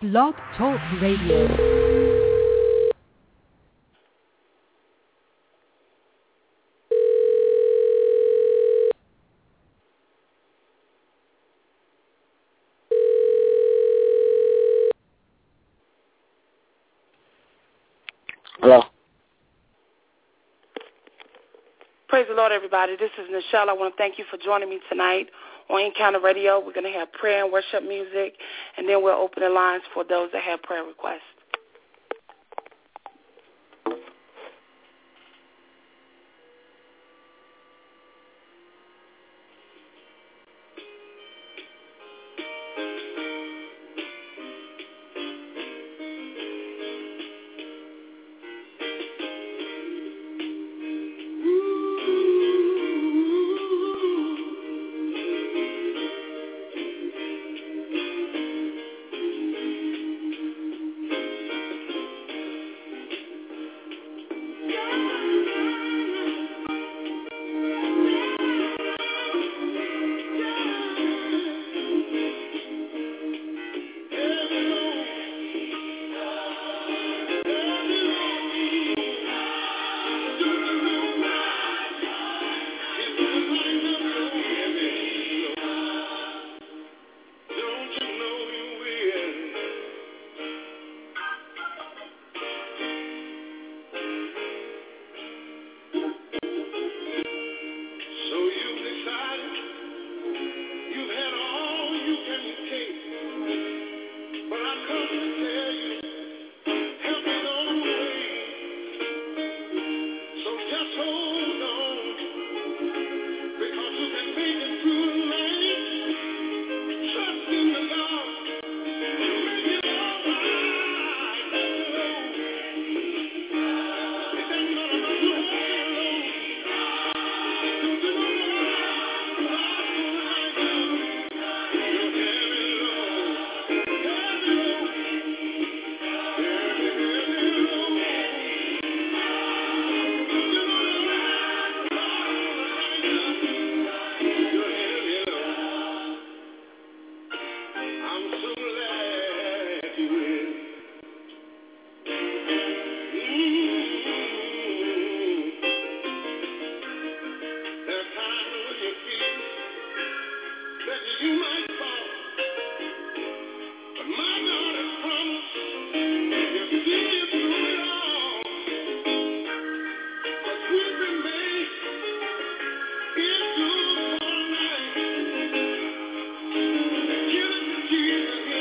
Blog Talk Radio. Hello. Praise the Lord, everybody. This is Nichelle. I want to thank you for joining me tonight on Encounter Radio. We're going to have prayer and worship music, and then we'll open the lines for those that have prayer requests. Jesus.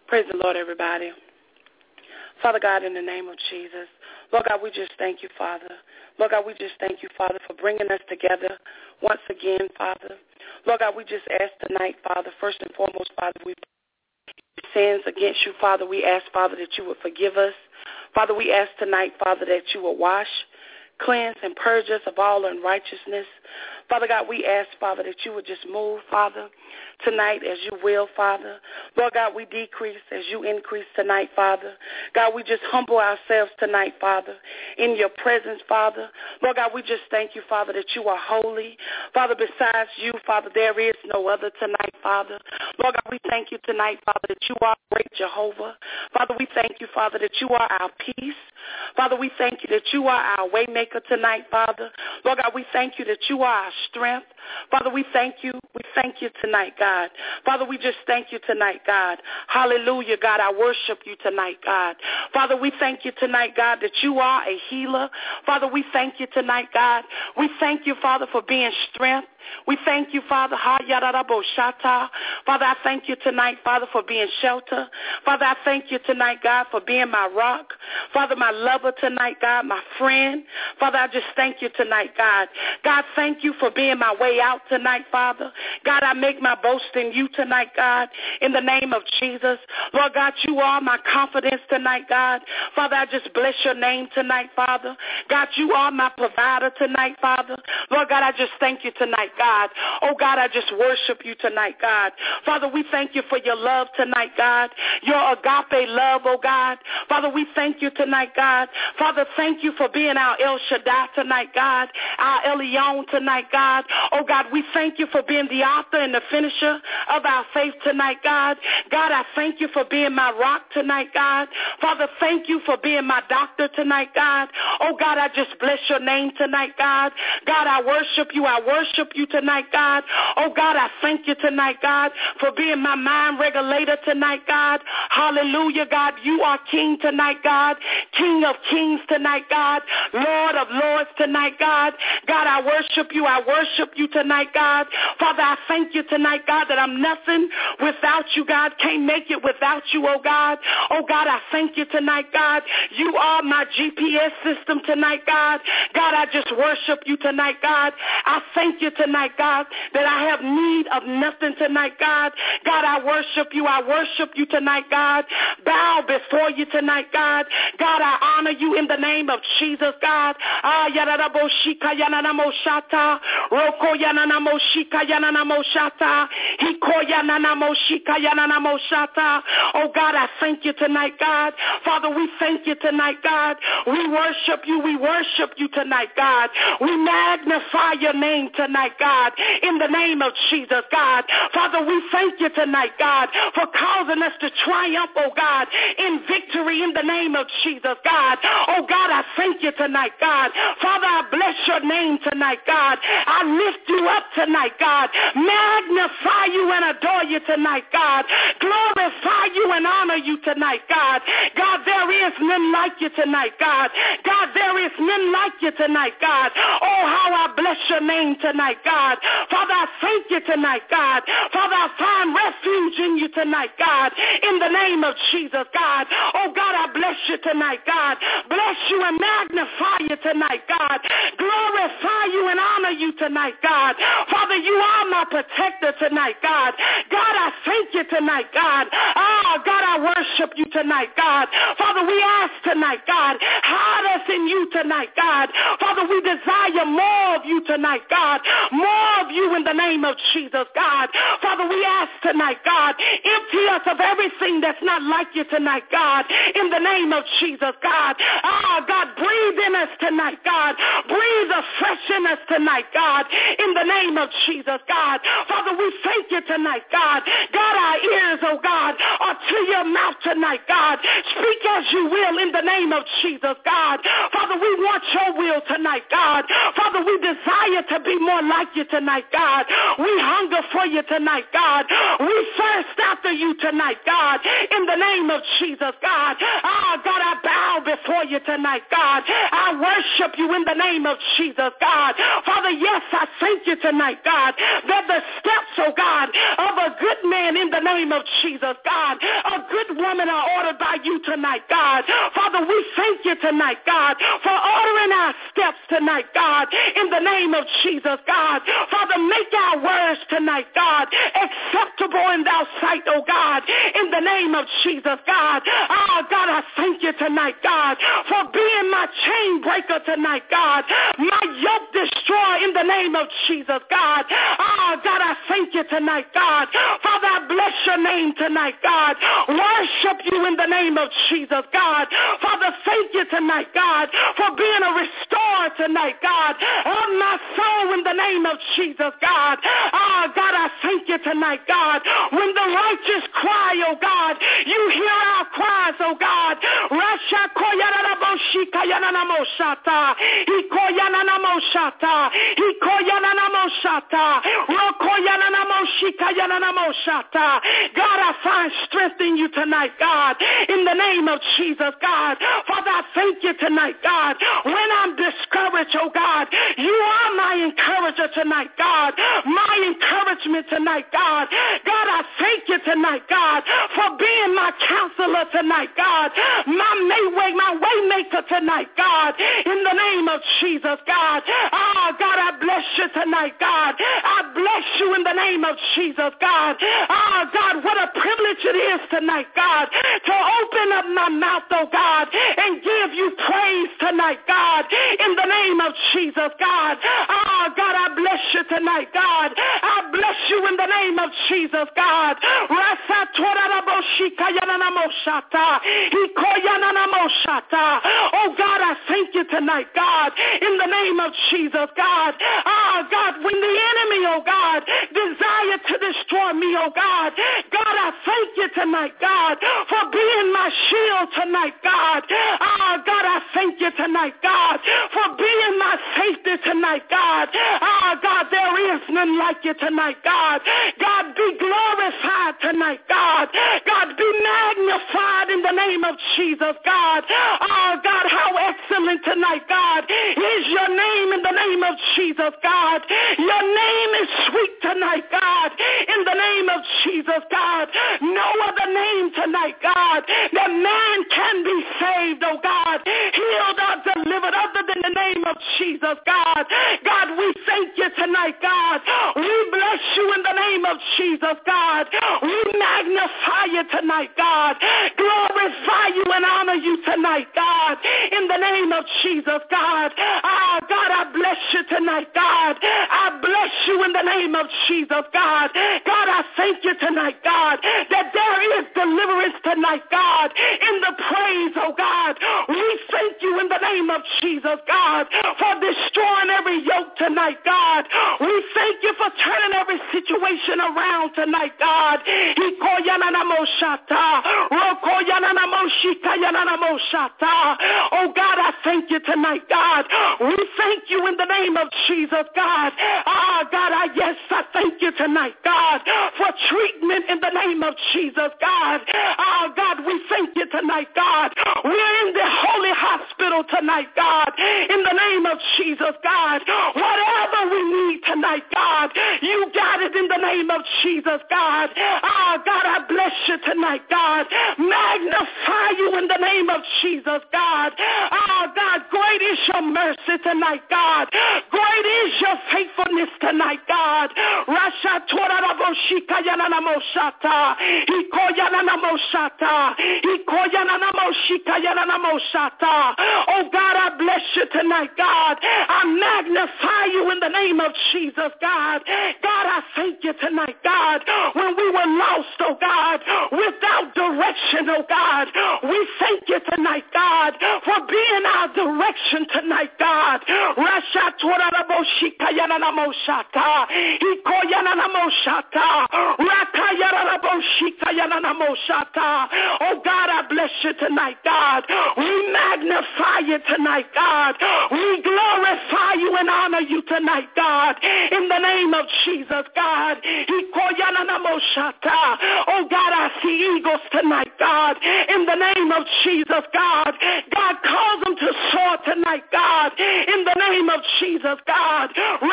Praise the Lord, everybody. Father God, in the name of Jesus, Lord God, we just thank you, Father. Lord God, we just thank you, Father, for bringing us together once again, Father. Lord God, we just ask tonight, Father, first and foremost, Father, we sins against you, Father. We ask, Father, that you would forgive us. Father, we ask tonight, Father, that you would wash, cleanse, and purge us of all unrighteousness. Father God, we ask, Father, that you would just move, Father, tonight as you will, Father. Lord God, we decrease as you increase tonight, Father. God, we just humble ourselves tonight, Father, in your presence, Father. Lord God, we just thank you, Father, that you are holy. Father, besides you, Father, there is no other tonight, Father. Lord God, we thank you tonight, Father, that you are great Jehovah. Father, we thank you, Father, that you are our peace. Father, we thank you that you are our way maker tonight, Father. Lord God, we thank you that you are our strength. Father, we thank you. We thank you tonight, God. Father, we just thank you tonight, God. Hallelujah, God. I worship you tonight, God. Father, we thank you tonight, God, that you are a healer. Father, we thank you tonight, God. We thank you, Father, for being strength. We thank you, Father. Father, I thank you tonight, Father, for being shelter. Father, I thank you tonight, God, for being my rock. Father, my lover tonight, God, my friend. Father, I just thank you tonight, God. God, thank you for being my way out tonight, Father. God, I make my boast in you tonight, God, in the name of Jesus. Lord God, you are my confidence tonight, God. Father, I just bless your name tonight, Father. God, you are my provider tonight, Father. Lord God, I just thank you tonight, God. Oh, God, I just worship you tonight, God. Father, we thank you for your love tonight, God. Your agape love, oh, God. Father, we thank you tonight, God. Father, thank you for being our El Shaddai tonight, God. Our Elyon tonight, God. Oh, God, we thank you for being the author and the finisher of our faith tonight, God. God, I thank you for being my rock tonight, God. Father, thank you for being my doctor tonight, God. Oh, God, I just bless your name tonight, God. God, I worship you. I worship you tonight, God. Oh, God, I thank you tonight, God, for being my mind regulator tonight, God. Hallelujah, God. You are King tonight, God. King of kings tonight, God. Lord of lords tonight, God. God, I worship you. I worship you tonight, God. Father, I thank you tonight, God, that I'm nothing without you, God. Can't make it without you, oh, God. Oh, God, I thank you tonight, God. You are my GPS system tonight, God. God, I just worship you tonight, God. I thank you tonight, God, that I have need of nothing tonight, God. God, I worship you. I worship you tonight, God. Bow before you tonight, God. God, I honor you in the name of Jesus, God. Oh, God, I thank you tonight, God. Father, we thank you tonight, God. We worship you. We worship you tonight, God. We magnify your name tonight, God, in the name of Jesus, God. Father, we thank you tonight, God, for causing us to triumph, oh God, in victory in the name of Jesus, God. Oh God, I thank you tonight, God. Father, I bless your name tonight, God. I lift you up tonight, God. Magnify you and adore you tonight, God. Glorify you and honor you tonight, God. God, there is none like you tonight, God. God, there is none like you tonight, God. Oh, how I bless your name tonight, God. Father, I thank you tonight, God. Father, I find refuge in you tonight, God, in the name of Jesus, God. Oh, God, I bless you tonight, God. Bless you and magnify you tonight, God. Glorify you and honor you tonight, God. Father, you are my protector tonight, God. God, I thank you tonight, God. Oh, God, I worship you tonight, God. Father, we ask tonight, God, hide us in you tonight, God. Father, we desire more of you tonight, God. More of you in the name of Jesus, God. Father, we ask tonight, God, empty us of everything that's not like you tonight, God, in the name of Jesus, God. Oh, God, breathe in us tonight, God. Breathe afresh in us tonight, God, in the name of Jesus, God. Father, we thank you tonight, God. God, our ears, oh God, are to your mouth tonight, God. Speak as you will in the name of Jesus, God. Father, we want your will tonight, God. Father, we desire to be more like you tonight, God. We hunger for you tonight, God. We thirst after you tonight, God, in the name of Jesus, God. Oh, God, I bow before before you tonight, God. I worship you in the name of Jesus, God. Father, yes, I thank you tonight, God, that the steps, oh God, of a good man in the name of Jesus, God, a good woman are ordered by you tonight, God. Father, we thank you tonight, God, for ordering our steps tonight, God, in the name of Jesus, God. Father, make our words tonight, God, acceptable in thy sight, oh God, in the name of Jesus, God. Oh, God, I thank you tonight, God, for being my chain breaker tonight, God, my yoke destroyer in the name of Jesus, God. Oh, God, I thank you tonight, God. Father, I bless your name tonight, God. Worship you in the name of Jesus, God. Father, thank you tonight, God, for being a restorer tonight, God, of my soul in the name of Jesus, God. Oh, God, I thank you tonight, God. When the righteous cry, oh God, you hear our cries, oh God. Rasha koyananamoshika yananamoshata. Ikoyananamoshata. Ikoyananamoshata. Rokoyananamoshika yananamoshata. God, I find strength in you tonight, God, in the name of Jesus, God. Father, I thank you tonight, God. When I'm discouraged, oh God, you are my encourager tonight, God. My encouragement tonight, God. God, I thank you tonight, God, for being my counselor tonight, God. My way maker tonight, God, in the name of Jesus, God. Oh, God, I bless you tonight, God. I bless you in the name of Jesus, God. Oh, God, what a privilege it is tonight, God, to open up my mouth, oh God, and give you praise tonight, God, in the name of Jesus, God. Oh, God, I bless you tonight, God. I bless you in the name of Jesus, God. Oh, God, I thank you tonight, God, in the name of Jesus, God. Oh, God, when the enemy, oh God, desire to destroy me, oh God, God, I thank you tonight, God, for being my shield tonight, God. Oh, God, I thank you tonight, God, for being my safety tonight, God. Oh, God, there is none like you tonight, God. God, be glorified tonight, God. God, be magnified in the name of Jesus, God. Oh, God, how excellent tonight, God, is your name in the name of Jesus, God. Your name is sweet tonight, God, in the name of Jesus, God. No other name tonight, God, that man can be saved, oh God, healed or delivered other than the name of Jesus, God. God, we thank you tonight, God. We bless you in the name of Jesus, God. We magnify you tonight, God. Glorify you and honor you tonight, God, in the name of Jesus, God. Ah, God, I bless you tonight, God. I bless you in the name of Jesus, God. God, I thank you tonight, God, that there is deliverance tonight, God, in the praise, oh God. We thank you in the name of Jesus, God, for destroying every yoke tonight, God. We thank you for turning every situation around tonight, God. Oh God, I thank you tonight, God. We thank you in the name of Jesus, God. Ah, God, I thank you tonight, God, for treatment in the name of Jesus, God. Ah, God, we thank you tonight, God. We're in the holy hospital tonight, God, in the name of Jesus, God. Whatever we need tonight, God, you got it in the name of Jesus, God. Ah, God, I bless you tonight, God. Magnify you in the name of Jesus, God. Ah, God, great is your mercy tonight, God. Great is your faithfulness tonight, God. Rasha Toraraboshika Yananamoshata. Ikoyananamoshata. Ikoyananamoshika Yananamoshata. Oh God, I bless you tonight, God. I magnify you in the name of Jesus, God. God, I thank you tonight, God. When we were lost, oh God, without direction, oh God, we thank you tonight, God, for being our direction tonight, God. Rasha Toraraboshika Yananamoshata. Ikoyananamoshata. Rakayaraboshika Yananamoshata. Oh God, I bless you tonight, God. We magnify you tonight, God. We glorify you and honor you tonight, God. In the name of Jesus, God. Oh God, I see eagles tonight, God. In the name of Jesus, God. God, cause tonight, God, in the name of Jesus, God.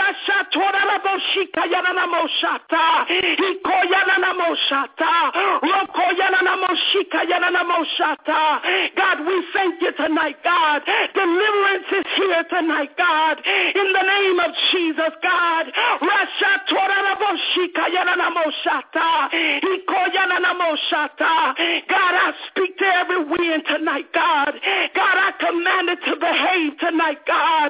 God, we thank you tonight, God. Deliverance is here tonight, God, in the name of Jesus, God. God, I speak to every wind tonight, God. God, I command it to behave tonight, God.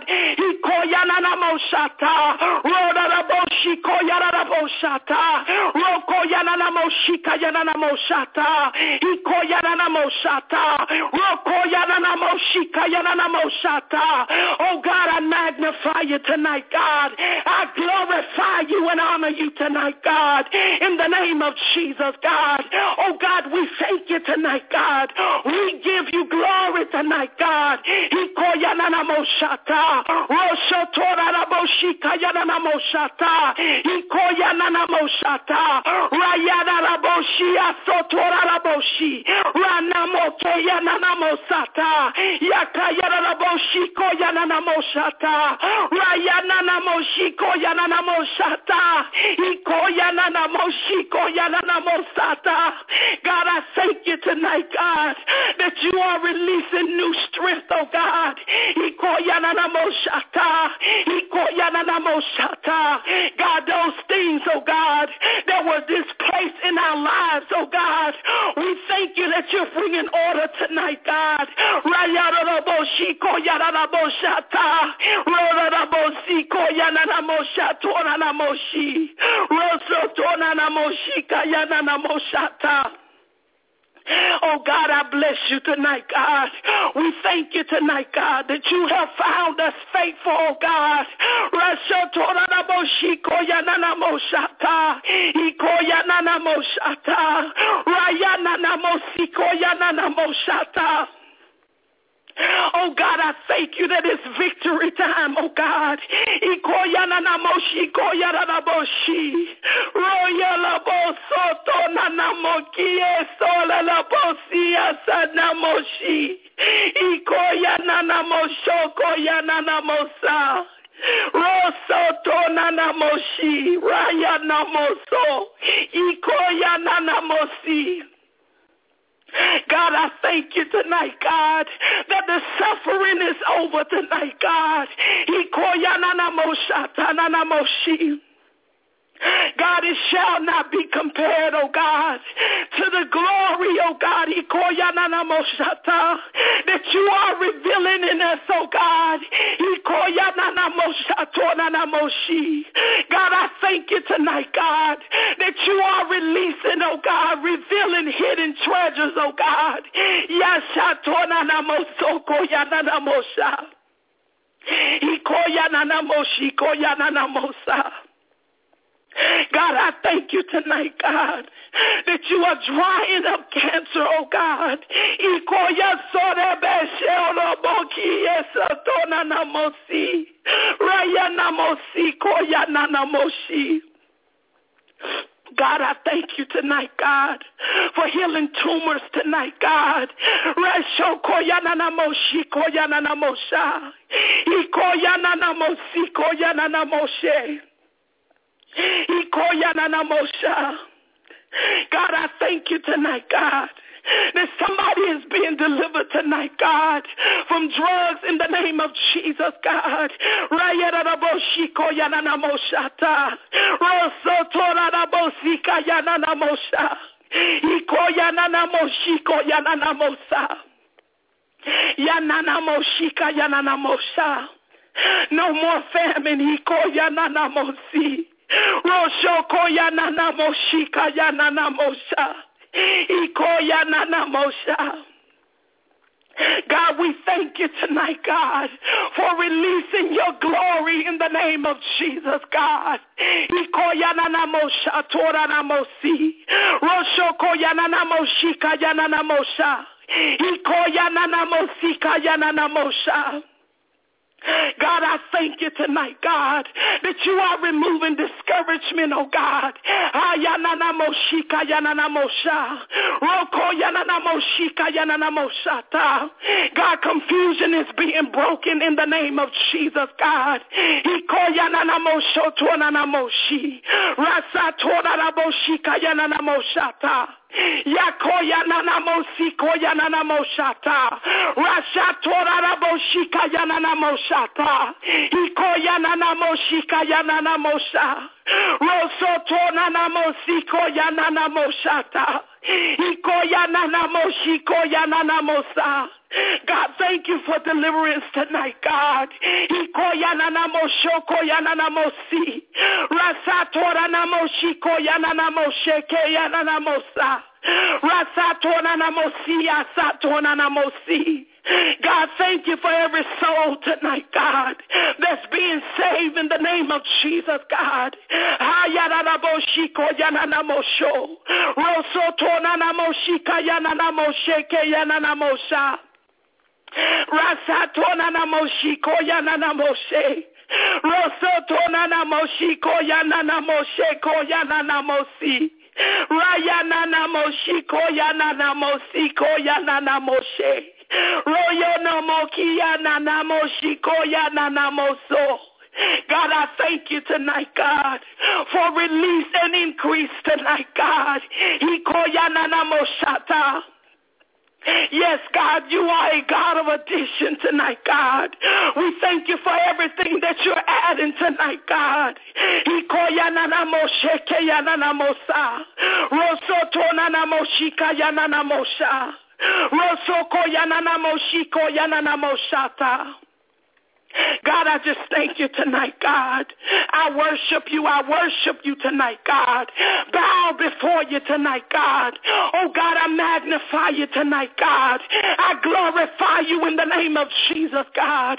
Oh God, I magnify you tonight, God. I glorify you and honor you tonight, God, in the name of Jesus, God. Oh God, we thank you tonight, God. We give you glory tonight, God. God, I thank you tonight, God, that you are releasing new strength, oh God. God, those things, oh God, that were displaced in our lives, oh God, we thank you that you're bringing order tonight, God. Oh God, I bless you tonight, God. We thank you tonight, God, that you have found us faithful, oh God. Oh God, I thank you that it's victory time, oh God. God, I thank you tonight, God, that the suffering is over tonight, God. God, it shall not be compared, oh God, to the glory, oh God, that you are revealing in us, oh God. God, I thank you tonight, God, that you are releasing, oh God, revealing hidden treasures, oh God. God, I thank you tonight, God, that you are drying up cancer, oh God. God, I thank you tonight, God, for healing tumors tonight, God. God, I thank you tonight, God, that somebody is being delivered tonight, God, from drugs in the name of Jesus, God. No more famine. God, we thank you tonight, God, for releasing your glory in the name of Jesus, God. God, I thank you tonight, God, that you are removing discouragement, oh God. God, confusion is being broken in the name of Jesus, God. Yakoya nanamosiko yananamoshata rashatora raboshika yananamoshata ikoya nanamoshika yananamosha rosoto nanamosiko yananamoshata ikoya nanamoshiko yananamosa. God, thank you for deliverance tonight, God. Ikoya nanamoshoko yananamosi rasatora namoshiko yananamosheke yananamosa rasatora namosi asatona namosi. God, thank you for every soul tonight, God, that's being saved in the name of Jesus, God. Rasatona namoshiko yananamoshe. Rosotona namoshiko yananamosheko yananamosi. Rayana namoshiko yananamosiko yananamoshe. Royo namokia nanamoshiko yananamoso. God, I thank you tonight, God, for release and increase tonight, God. Ikoyananamoshata. Yes, God, you are a God of addition tonight, God. We thank you for everything that you're adding tonight, God. God, I just thank you tonight, God. I worship you tonight, God. Bow before you tonight, God. Oh, God, I magnify you tonight, God. I glorify you in the name of Jesus, God.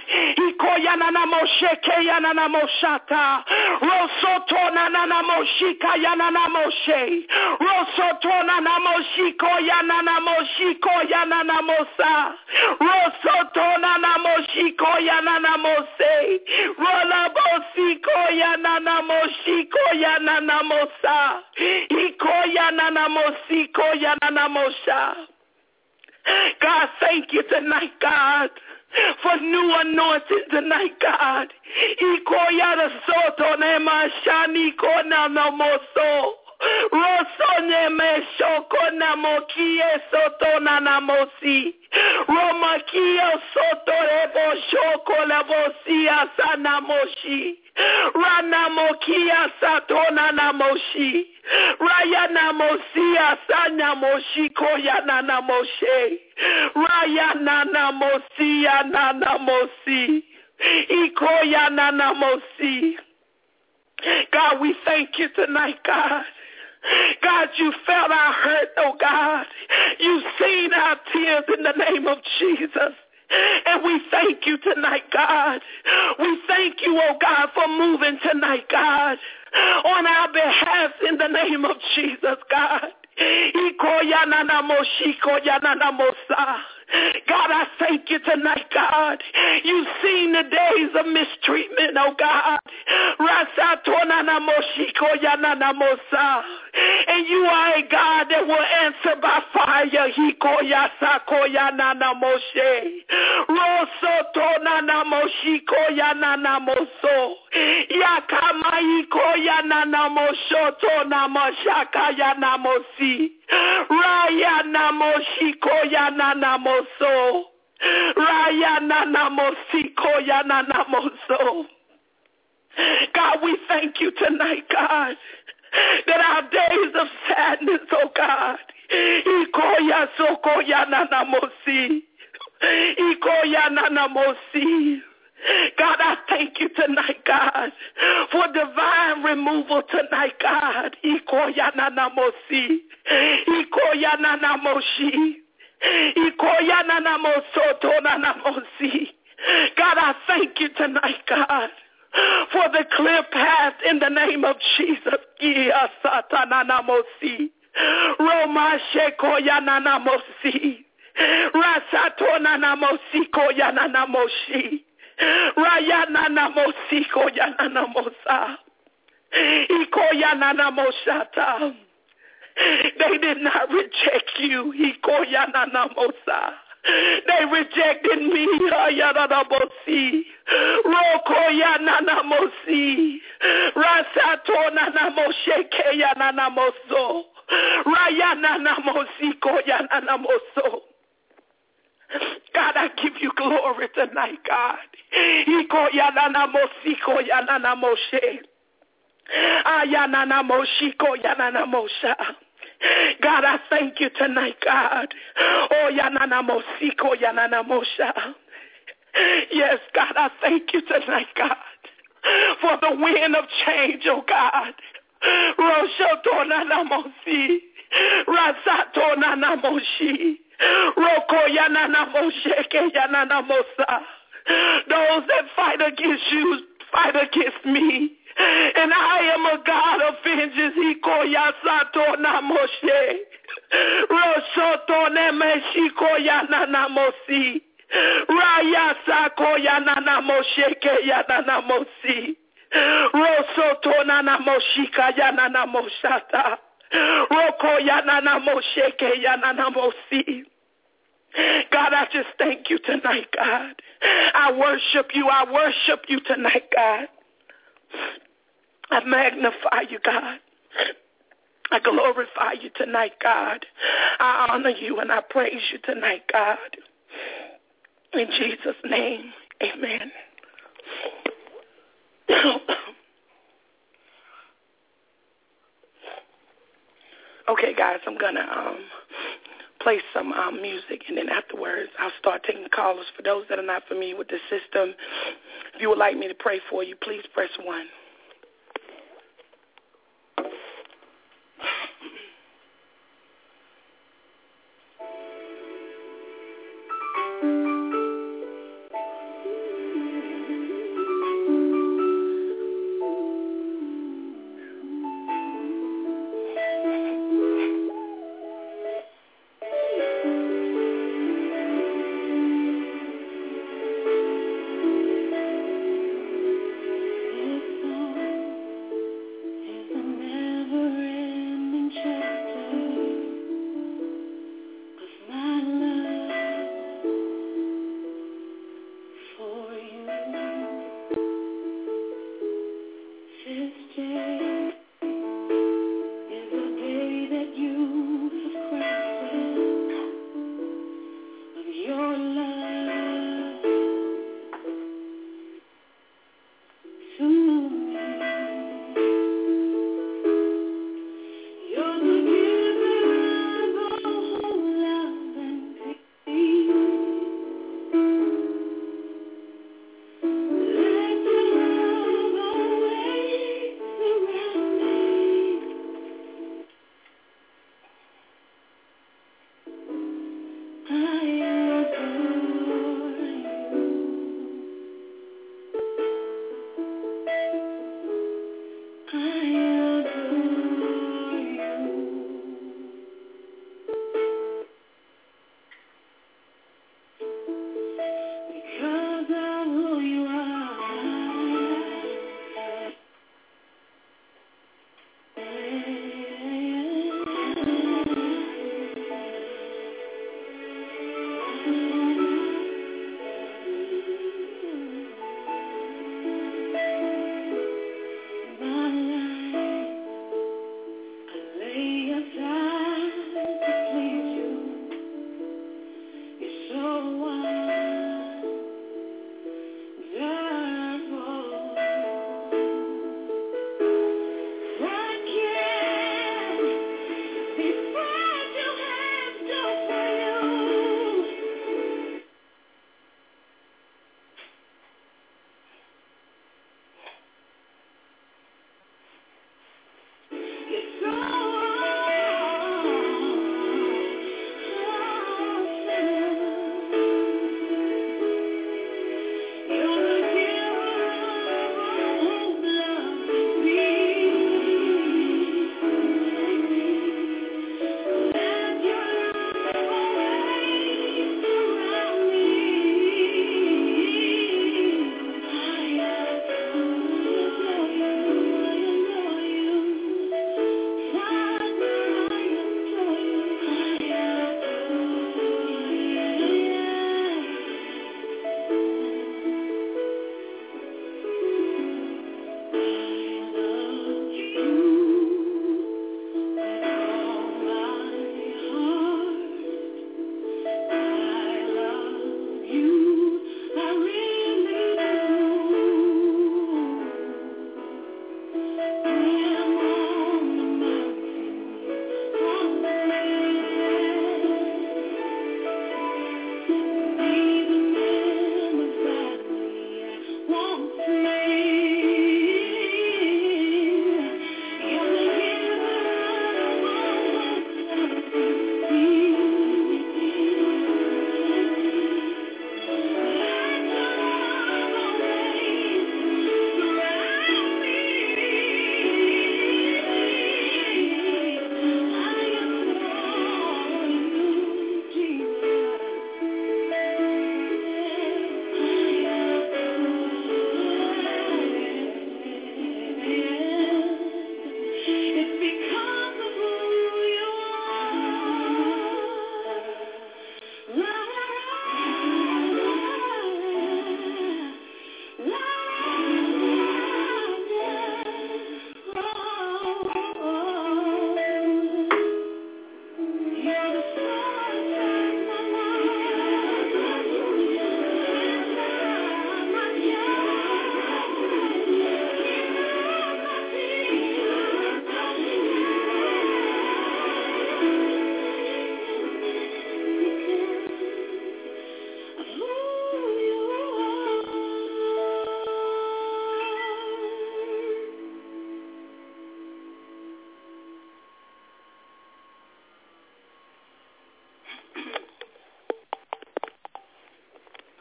Mose, Rola Bosiko Yanana Moshiko Yanana Mosa, Iko Yanana Mosiko Yanana Mosha. God, thank you tonight, God, for new anointing tonight, God. Iko Yana Soto Nema Shani Kona Namoso. Rosone me shoko namokie soto nanamosi. Romakia soto ebo shoko labosia sanamoshi. Ranamokia satona namoshi. Rayana mosia sanamoshi koyana namoshe. Rayana namosia nanamosi. Ikoyana namosi. God, we thank you tonight, God. God, you felt our hurt, oh God. You've seen our tears in the name of Jesus. And we thank you tonight, God. We thank you, oh God, for moving tonight, God, on our behalf in the name of Jesus, God. God, I thank you tonight, God. You've seen the days of mistreatment, oh God. And you are a God that will answer by fire. Raya namoshiko yananamoso. Raya nanamosiko yananamoso. God, we thank you tonight, God, that our days of sadness, oh God, ikoya soko yananamosi. Ikoya nanamosi. God, I thank you tonight, God, for divine removal tonight, God. Ikoyananamosi. Ikoyananamoshi. Ikoyananamosotonanamosi. God, I thank you tonight, God, for the clear path in the name of Jesus. Iasatananamosi. Romashekoyananamosi. Rasatonanamosi koyananamoshi. Rayanana Mosiko Yanana Mosa. Iko Yanana Moshata. They did not reject you. Iko Yanana Mosa. They rejected me. Yanana Mosi. Roko Yanana Mosi. Rasato Nana Mosheke Yanana Moso. Rayanana Mosiko Yanana Moso. God, I give you glory tonight, God. Iko Yanana Mosiko Yanana Moshe. Ayanana Moshiko Yanana Mosha. God, I thank you tonight, God. Oh, Yanana Mosiko Yanana Mosha. Yes, God, I thank you tonight, God, for the wind of change, oh God. Roshoto Nana Mosi. Rasato Nana Moshi. Roko Yanana Mosheke Yanana Mosa. Those that fight against you, fight against me. And I am a God of vengeance. Hiko Yasato Namoshe. Roshoto Nemeshiko Yanana Mosi. Rayasako Yanana Mosheke Yanana Mosi. Rosoto Nana Moshika Yanana Moshata. Roko Yanana Mosheke Yanana Mosi. God, I just thank you tonight, God. I worship you. I worship you tonight, God. I magnify you, God. I glorify you tonight, God. I honor you and I praise you tonight, God. In Jesus' name, amen. Okay, guys, I'm going to play some music, and then afterwards I'll start taking callers. For those that are not familiar with the system, if you would like me to pray for you, please press 1.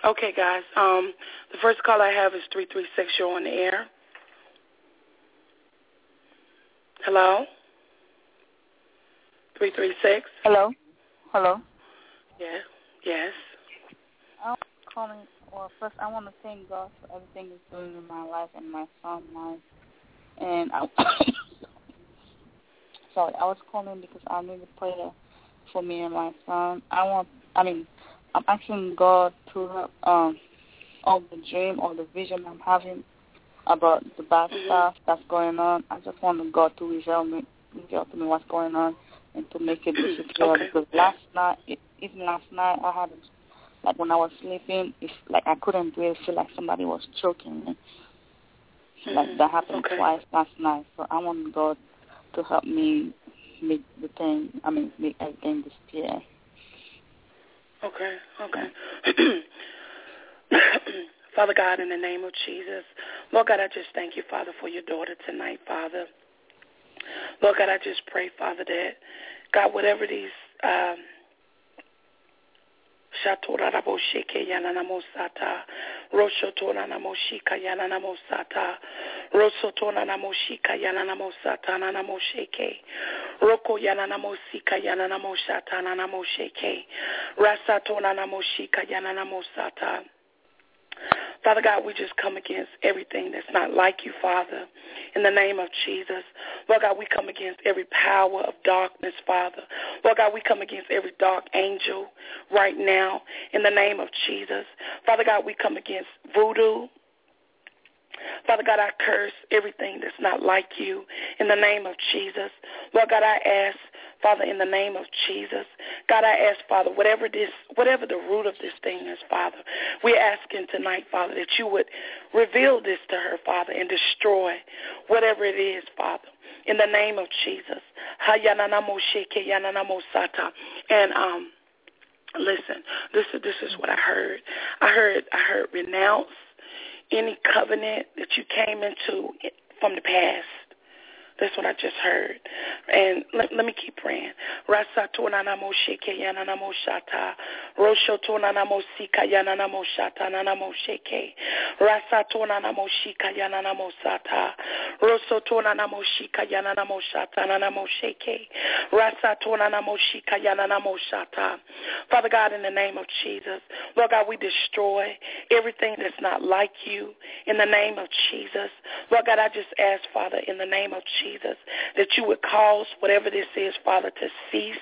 Okay, guys. The first call I have is 336. You're on the air. Hello? 336. Hello? Yeah. Yes. I'm calling. Well, first, I want to thank God for everything He's doing in my life and my son's life. And I was calling because I need a prayer for me and my son. I'm asking God to help all the dream or the vision I'm having about the bad stuff that's going on. I just want God to reveal to me what's going on and to make it disappear. Okay. Because last night I had, like when I was sleeping, it's like I couldn't breathe. Feel like somebody was choking me. Like that happened twice last night. So I want God to help me make everything disappear. Okay. Father God, in the name of Jesus, Lord God, I just thank you, Father, for your daughter tonight, Father. Lord God, I just pray, Father, that, God, whatever these Shatora Raboshike Yananamosata, Roshotona Namoshika Yananamosata, Rosotona Namoshika Yananamosata, Nanamosheke, Roko Yananamosika Yananamoshata, Nanamosheke, Rasatona Namoshika Yananamosata. Father God, we just come against everything that's not like you, Father, in the name of Jesus. Lord God, we come against every power of darkness, Father. Lord God, we come against every dark angel right now in the name of Jesus. Father God, we come against voodoo. Father God, I curse everything that's not like you in the name of Jesus. Lord God, I ask, Father, in the name of Jesus, God, I ask, Father, whatever the root of this thing is, Father, we're asking tonight, Father, that you would reveal this to her, Father, and destroy whatever it is, Father, in the name of Jesus. And listen, this is what I heard. I heard renounce any covenant that you came into from the past. That's what I just heard. And let me keep praying. Rasatona namosheke yananamoshata. Roshotona namosika yananamoshata nanamosheke. Rasatona namoshika yananamosata. Rosotona namoshika yananamoshata nanamosheke. Rasatona namoshika yananamoshata. Father God, in the name of Jesus, Lord God, we destroy everything that's not like you in the name of Jesus. Lord God, I just ask, Father, in the name of Jesus, that you would cause whatever this is, Father, to cease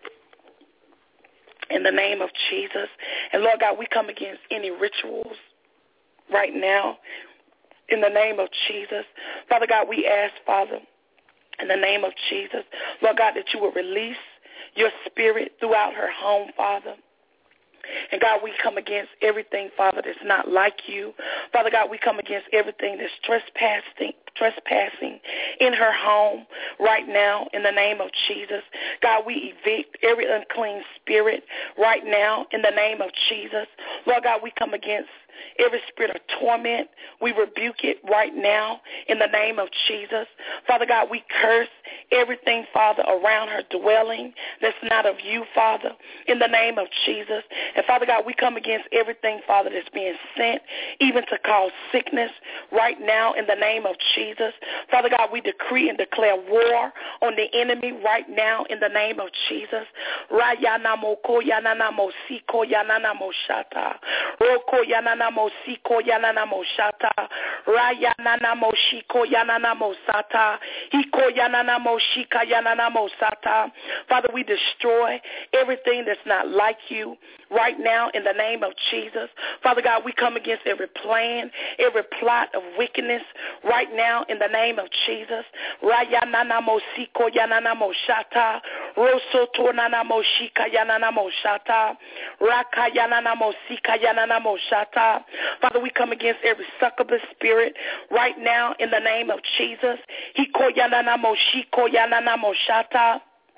in the name of Jesus. And Lord God, we come against any rituals right now in the name of Jesus. Father God, we ask, Father, in the name of Jesus, Lord God, that you would release your spirit throughout her home, Father. And God, we come against everything, Father, that's not like you. Father God, we come against everything that's trespassing in her home right now in the name of Jesus. God, we evict every unclean spirit right now in the name of Jesus. Lord God, we come against every spirit of torment. We rebuke it right now in the name of Jesus. Father God, we curse everything, Father, around her dwelling that's not of you, Father, in the name of Jesus. And Father God, we come against everything, Father, that's being sent even to cause sickness right now in the name of Jesus. Father God, we decree and declare war on the enemy right now in the name of Jesus. Rayanamoko yananamo siko yananamo shata. Roko yananamo siko yananamo shata. Rayananamo shiko yananamo sata. Hiko yananamo shika yananamo sata. Father, we destroy everything that's not like you right now in the name of Jesus. Father God, we come against every plan, every plot of wickedness right now in the name of Jesus. Rayananamo siko yananamo shata. Rosoto nanamo shika yananamo shata. Raka yananamo sika yananamo shata. Father, we come against every succubus spirit right now in the name of Jesus. Hiko yananamo shiko yananamo shata.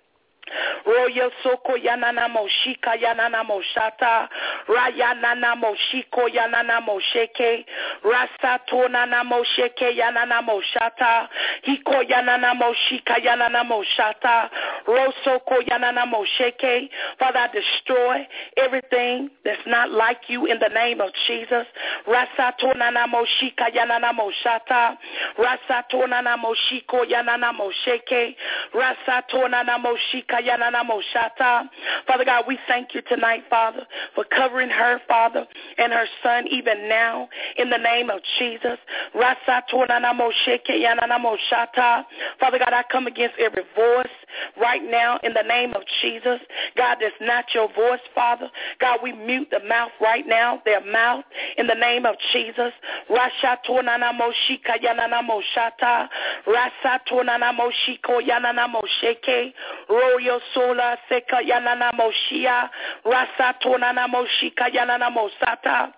Royo soko yanana moshika yanana moshata. Rayanana moshiko yanana mosheke. Rasato nana mosheke yanana moshata. Hiko yanana moshika yanana moshata. Rosoko yanana mosheke. Father, I destroy everything that's not like you in the name of Jesus. Rasato nana moshika yanana moshata. Rasato nana moshiko yanana mosheke. Rasato nana moshika yanana moshata. Father God, we thank you tonight, Father, for covering her, Father, and her son even now in the name of Jesus. Rasato nana mosheke yanana moshata. Father God, I come against every voice right now in the name of Jesus. God, that's not your voice, Father. God, we mute the mouth right now, their mouth, in the name of Jesus. Rashato nana moshika yanana moshata. Rasato nana moshiko yanana mosheke. Royo sola seka yanana moshia. Rasato nana moshika yanana mosata.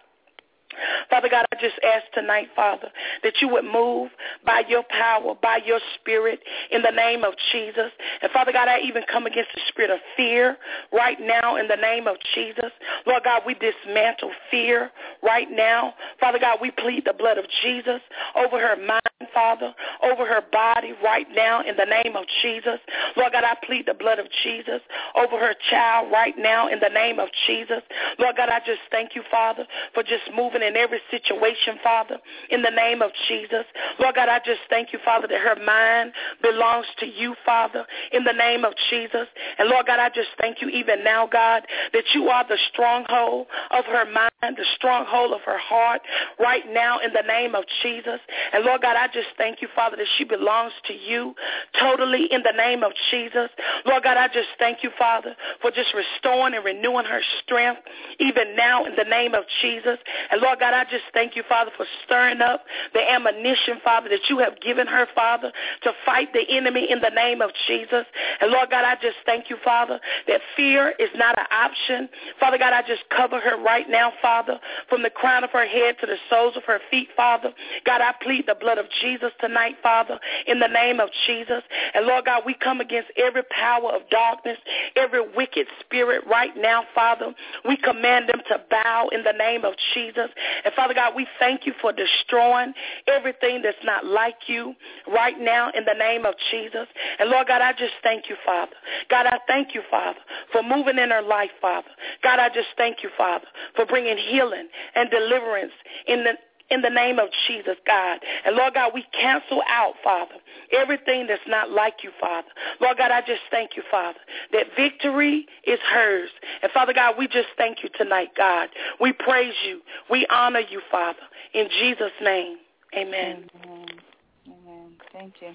Father God, I just ask tonight, Father, that you would move by your power, by your spirit, in the name of Jesus. And Father God, I even come against the spirit of fear right now in the name of Jesus. Lord God, we dismantle fear right now. Father God, we plead the blood of Jesus over her mind, Father, over her body right now in the name of Jesus. Lord God, I plead the blood of Jesus over her child right now in the name of Jesus. Lord God, I just thank you, Father, for just moving in every situation, Father, in the name of Jesus. Lord God, I just thank you, Father, that her mind belongs to you, Father, in the name of Jesus. And Lord God, I just thank you even now, God, that you are the stronghold of her mind, the stronghold of her heart right now in the name of Jesus. And Lord God, I just thank you, Father, that she belongs to you totally in the name of Jesus. Lord God, I just thank you, Father, for just restoring and renewing her strength even now in the name of Jesus. And Lord God, I just thank you, Father, for stirring up the ammunition, Father, that you have given her, Father, to fight the enemy in the name of Jesus. And Lord God, I just thank you, Father, that fear is not an option. Father God, I just cover her right now, Father, from the crown of her head to the soles of her feet, Father. God, I plead the blood of Jesus tonight, Father, in the name of Jesus. And Lord God, we come against every power of darkness, every wicked spirit right now, Father. We command them to bow in the name of Jesus. And Father God, we thank you for destroying everything that's not like you right now in the name of Jesus. And Lord God, I just thank you, Father. God, I thank you, Father, for moving in her life, Father. God, I just thank you, Father, for bringing healing and deliverance in the name of Jesus, God. And Lord God, we cancel out, Father, everything that's not like you, Father. Lord God, I just thank you, Father, that victory is hers. And Father God, we just thank you tonight, God. We praise you. We honor you, Father. In Jesus' name, amen. Amen. Amen. Thank you.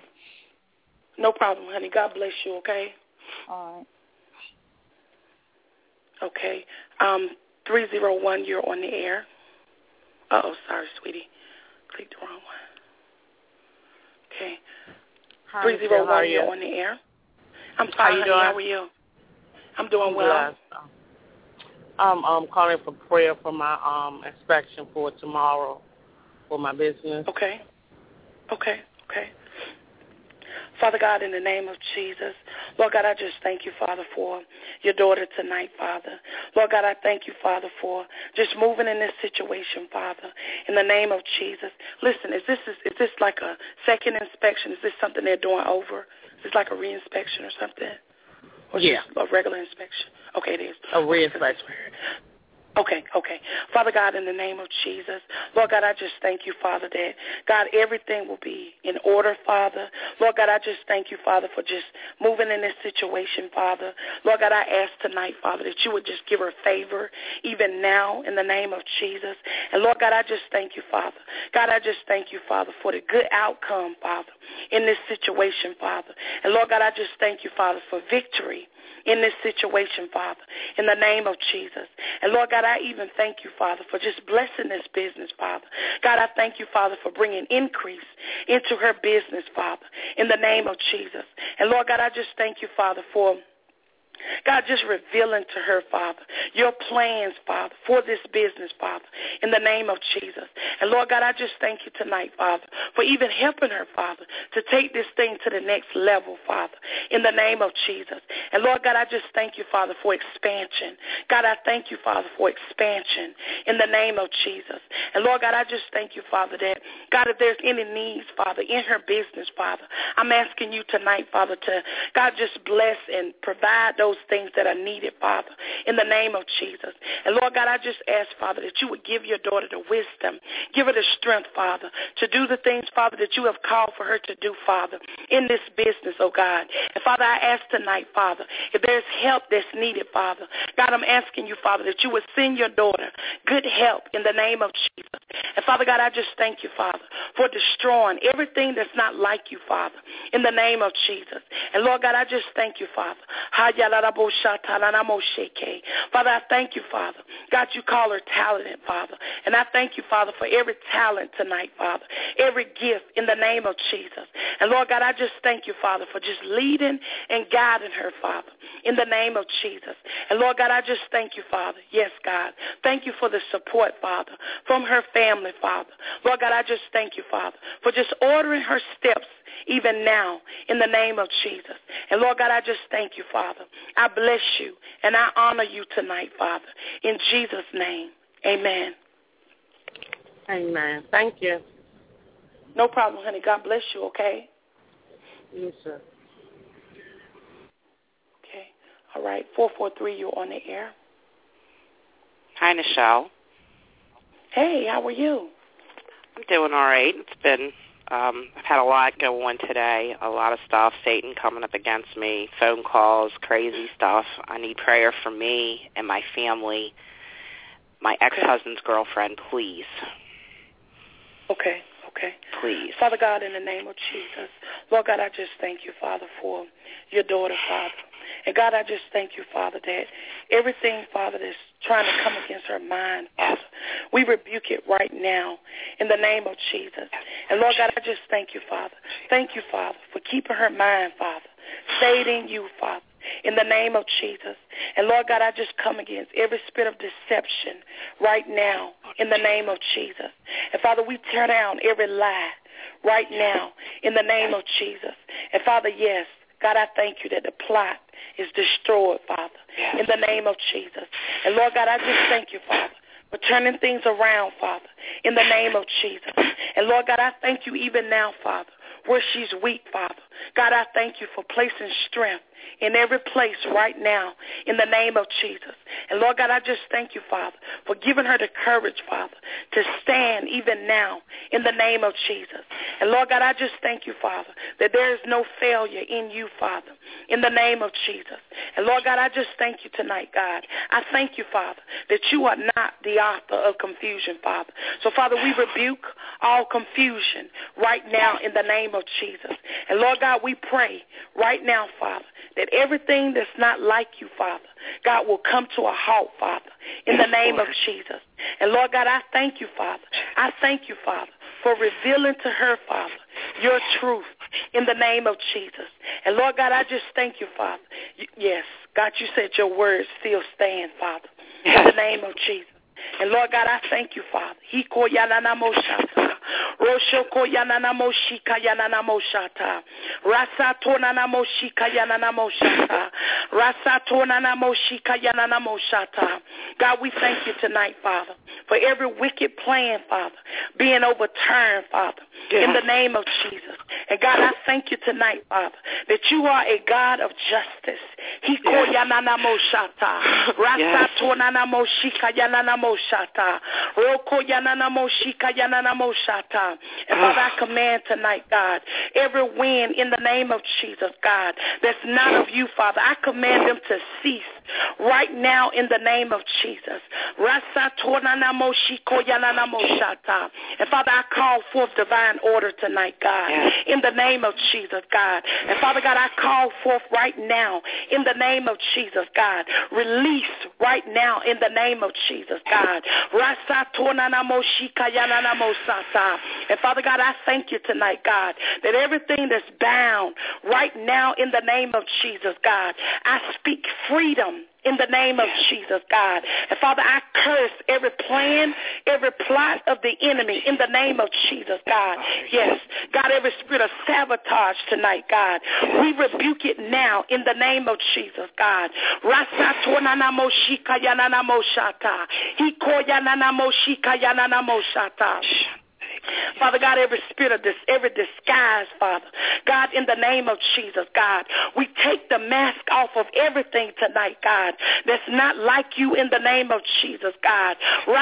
No problem, honey. God bless you, okay? All right. Okay. 301, you're on the air. Uh-oh, sorry, sweetie. Clicked the wrong one. Okay. Hi, 301, you're on the air. I'm fine, honey. How are you? I'm doing well. I'm calling for prayer for my inspection for tomorrow for my business. Okay. Father God, in the name of Jesus, Lord God, I just thank you, Father, for your daughter tonight, Father. Lord God, I thank you, Father, for just moving in this situation, Father, in the name of Jesus. Listen, is this like a second inspection? Is this something they're doing over? Is this like a re-inspection or something? Or just a regular inspection? Okay, it is. A re-inspection. Okay. Father God, in the name of Jesus, Lord God, I just thank you, Father, that, God, everything will be in order, Father. Lord God, I just thank you, Father, for just moving in this situation, Father. Lord God, I ask tonight, Father, that you would just give her favor even now in the name of Jesus. And, Lord God, I just thank you, Father. God, I just thank you, Father, for the good outcome, Father, in this situation, Father. And, Lord God, I just thank you, Father, for victory in this situation, Father, in the name of Jesus. And, Lord God, I even thank you, Father, for just blessing this business, Father. God, I thank you, Father, for bringing increase into her business, Father, in the name of Jesus. And, Lord God, I just thank you, Father, for God, just revealing to her, Father, your plans, Father, for this business, Father, in the name of Jesus. And, Lord God, I just thank you tonight, Father, for even helping her, Father, to take this thing to the next level, Father, in the name of Jesus. And, Lord God, I just thank you, Father, for expansion. God, I thank you, Father, for expansion in the name of Jesus. And, Lord God, I just thank you, Father, that, God, if there's any needs, Father, in her business, Father, I'm asking you tonight, Father, to, God, just bless and provide those things that are needed, Father, in the name of Jesus. And, Lord God, I just ask, Father, that you would give your daughter the wisdom, give her the strength, Father, to do the things, Father, that you have called for her to do, Father, in this business, oh God. And, Father, I ask tonight, Father, if there's help that's needed, Father, God, I'm asking you, Father, that you would send your daughter good help in the name of Jesus. And, Father God, I just thank you, Father, for destroying everything that's not like you, Father, in the name of Jesus. And, Lord God, I just thank you, Father. Father, I thank you, Father. God, you call her talented, Father. And I thank you, Father, for every talent tonight, Father, every gift in the name of Jesus. And, Lord God, I just thank you, Father, for just leading and guiding her, Father, in the name of Jesus. And, Lord God, I just thank you, Father. Yes, God. Thank you for the support, Father, from her family, Father. Lord God, I just thank you, Father, for just ordering her steps even now in the name of Jesus. And, Lord God, I just thank you, Father. I bless you and I honor you tonight, Father, in Jesus' name. Amen. Amen. Thank you. No problem, honey. God bless you, okay? Yes, sir. Okay. All right. 443, you're on the air. Hi, Nichelle. Hey, how are you? I'm doing all right. It's been, I've had a lot go on today, a lot of stuff, Satan coming up against me, phone calls, crazy stuff. I need prayer for me and my family, my ex-husband's girlfriend, please. Okay. Please. Father God, in the name of Jesus, Lord God, I just thank you, Father, for your daughter, Father. And God, I just thank you, Father, that everything, Father, that's trying to come against her mind, Father, we rebuke it right now in the name of Jesus. And Lord God, I just thank you, Father. Thank you, Father, for keeping her mind, Father, stayed in you, Father, in the name of Jesus. And Lord God, I just come against every spirit of deception right now in the name of Jesus. And Father, we tear down every lie right now in the name of Jesus. And Father, yes, God, I thank you that the plot is destroyed, Father, in the name of Jesus. And Lord God, I just thank you, Father, for turning things around, Father, in the name of Jesus. And Lord God, I thank you even now, Father, where she's weak, Father. God, I thank you for placing strength in every place right now in the name of Jesus. And Lord God, I just thank you, Father, for giving her the courage, Father, to stand even now in the name of Jesus. And Lord God, I just thank you, Father, that there is no failure in you, Father, in the name of Jesus. And Lord God, I just thank you tonight, God. I thank you, Father, that you are not the author of confusion, Father. So, Father, we rebuke all confusion right now in the name of Jesus. And Lord God, we pray right now, Father, that everything that's not like you, Father, God, will come to a halt, Father, in the name of Jesus. And Lord God, I thank you, Father. I thank you, Father, for revealing to her, Father, your truth in the name of Jesus. And Lord God, I just thank you, Father. Yes, God, you said your words still stand, Father, in the name of Jesus. And Lord God, I thank you, Father. Roshoko yanana moshika yanana moshata. Rasatona na moshika yanana moshata. Rasatona na moshika yanana moshata. God, we thank you tonight, Father, for every wicked plan, Father, being overturned, Father, in the name of Jesus. And God, I thank you tonight, Father, that you are a God of justice. Hiko yanana moshata. Rasatona na moshika yanana moshata. Roko yanana moshika yanana moshata. And Father, I command tonight, God, every wind in the name of Jesus, God, that's not of you, Father, I command them to cease right now in the name of Jesus. And Father, I call forth divine order tonight, God, in the name of Jesus, God. And Father God, I call forth right now in the name of Jesus, God. Release right now in the name of Jesus, God. And Father God, I thank you tonight, God, that everything that's bound right now in the name of Jesus, God, I speak freedom in the name of Jesus, God. And Father, I curse every plan, every plot of the enemy in the name of Jesus, God. Yes, God, every spirit of sabotage tonight, God, we rebuke it now in the name of Jesus, God. Father God, every spirit of every disguise, Father, God, in the name of Jesus, God, we take the mask off of everything tonight, God, that's not like you in the name of Jesus, God.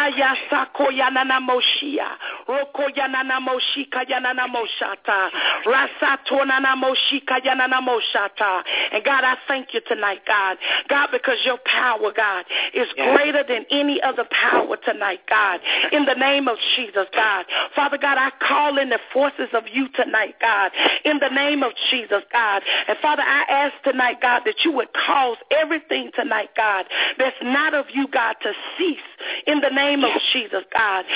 And God, I thank you tonight, God. God, because your power, God, is greater than any other power tonight, God, in the name of Jesus, God. Father God, I call in the forces of you tonight, God, in the name of Jesus, God. And Father, I ask tonight, God, that you would cause everything tonight, God, that's not of you, God, to cease in the name of Jesus, God.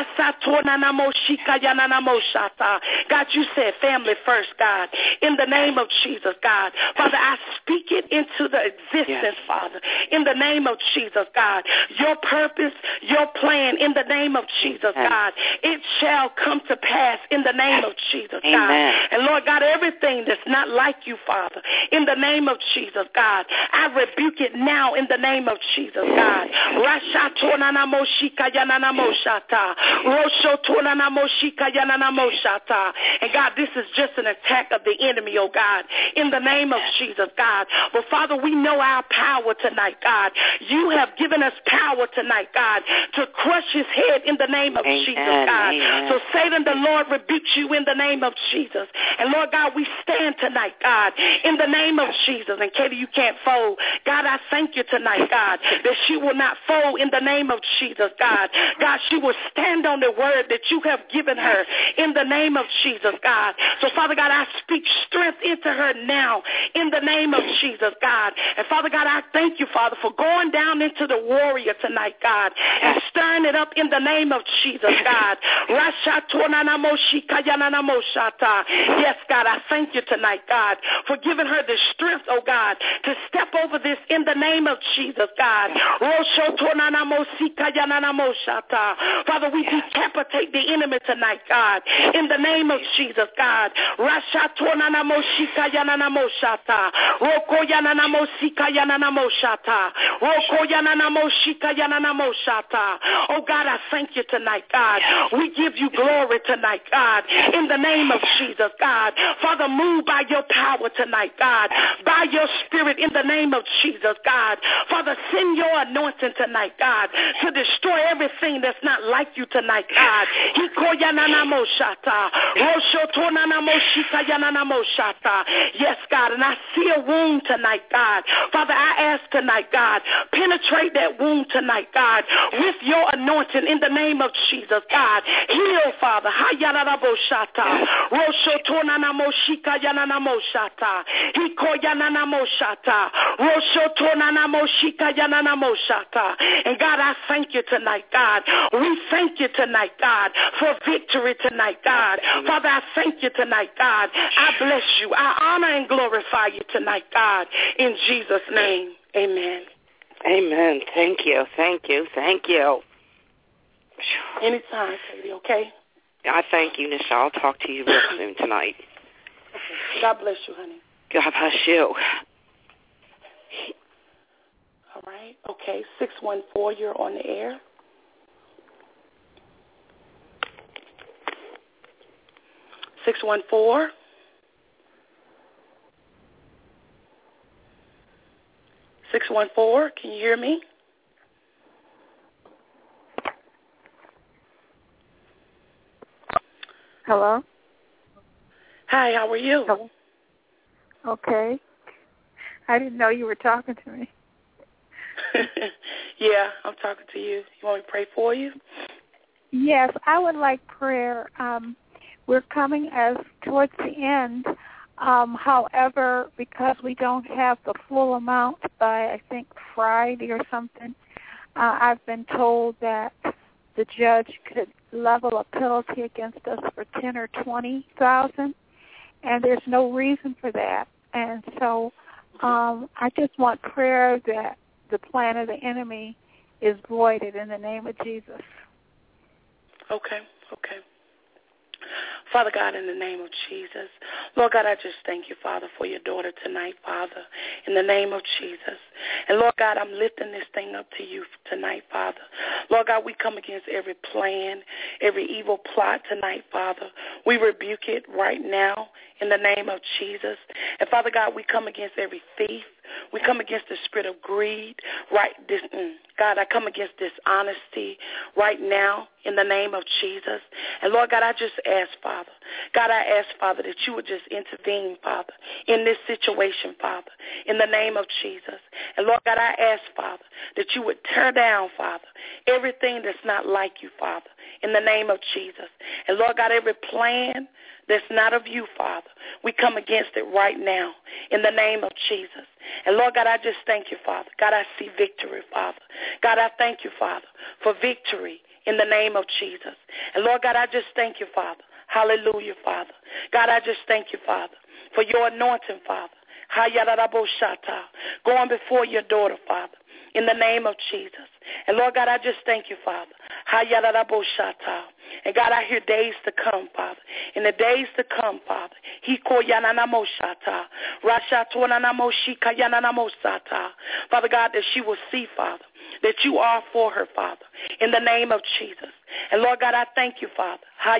God, you said family first, God, in the name of Jesus, God. Father, I speak it into the existence, Father, in the name of Jesus, God. Your purpose, your plan, in the name of Jesus, God, it shall come to pass in the name of Jesus, God. And Lord God, everything that's not like you, Father, in the name of Jesus, God, I rebuke it now in the name of Jesus, God. And God, this is just an attack of the enemy, oh God, in the name of Jesus, God. But Father, we know our power tonight, God. You have given us power tonight, God, to crush his head in the name of Jesus, God. So Satan, the Lord rebukes you in the name of Jesus. And Lord God, we stand tonight, God, in the name of Jesus. And Katie, you can't fold. God, I thank you tonight, God, that she will not fold in the name of Jesus, God. God, she will stand on the word that you have given her in the name of Jesus, God. So Father God, I speak strength into her now in the name of Jesus, God. And Father God, I thank you, Father, for going down into the warrior tonight, God, and stirring it up in the name of Jesus, God. Yes, God, I thank you tonight, God, for giving her the strength, oh God, to step over this in the name of Jesus, God. Father, we decapitate the enemy tonight, God, in the name of Jesus, God. Oh God, I thank you tonight, God. We give you glory tonight, God, in the name of Jesus, God. Father, move by your power tonight, God, by your spirit in the name of Jesus, God. Father, send your anointing tonight, God, to destroy everything that's not like you tonight, God. Yes, God, and I see a wound tonight, God. Father, I ask tonight, God, penetrate that wound tonight, God, with your anointing in the name of Jesus, God. Heal, Father. And God, I thank you tonight, God. We thank you tonight, God, for victory tonight, God. Father, I thank you tonight, God. I bless you. I honor and glorify you tonight, God. In Jesus' name, amen. Amen. Thank you. Thank you. Thank you. Anytime, Katie, okay? I thank you, Nisha. I'll talk to you real soon tonight. Okay. God bless you, honey. God bless you. All right. Okay. 614, you're on the air. Six 614, can you hear me? Hello? Hi, how are you? Hello. Okay. I didn't know you were talking to me. Yeah, I'm talking to you. You want me to pray for you? Yes, I would like prayer. We're coming towards the end. However, because we don't have the full amount by, I think, Friday or something, I've been told that the judge could level a penalty against us for $10,000 or $20,000, and there's no reason for that. And so I just want prayer that the plan of the enemy is voided in the name of Jesus. Okay. Father God, in the name of Jesus, Lord God, I just thank you, Father, for your daughter tonight, Father, in the name of Jesus. And Lord God, I'm lifting this thing up to you tonight, Father. Lord God, we come against every plan, every evil plot tonight, Father. We rebuke it right now in the name of Jesus. And Father God, we come against every thief. We come against the spirit of greed, God, I come against dishonesty right now in the name of Jesus. And Lord God, I just ask, Father, that you would just intervene, Father, in this situation, Father, in the name of Jesus. And Lord God, I ask, Father, that you would tear down, Father, everything that's not like you, Father, in the name of Jesus. And Lord God, every plan that's not of you, Father, we come against it right now in the name of Jesus. And Lord God, I just thank you, Father. God, I see victory, Father. God, I thank you, Father, for victory in the name of Jesus. And Lord God, I just thank you, Father. Hallelujah, Father. God, I just thank you, Father, for your anointing, Father. Going before your daughter, Father, in the name of Jesus. And Lord God, I just thank you, Father. And God, I hear days to come, Father. In the days to come, Father. Father God, that she will see, Father, that you are for her, Father, in the name of Jesus. And Lord God, I thank you, Father.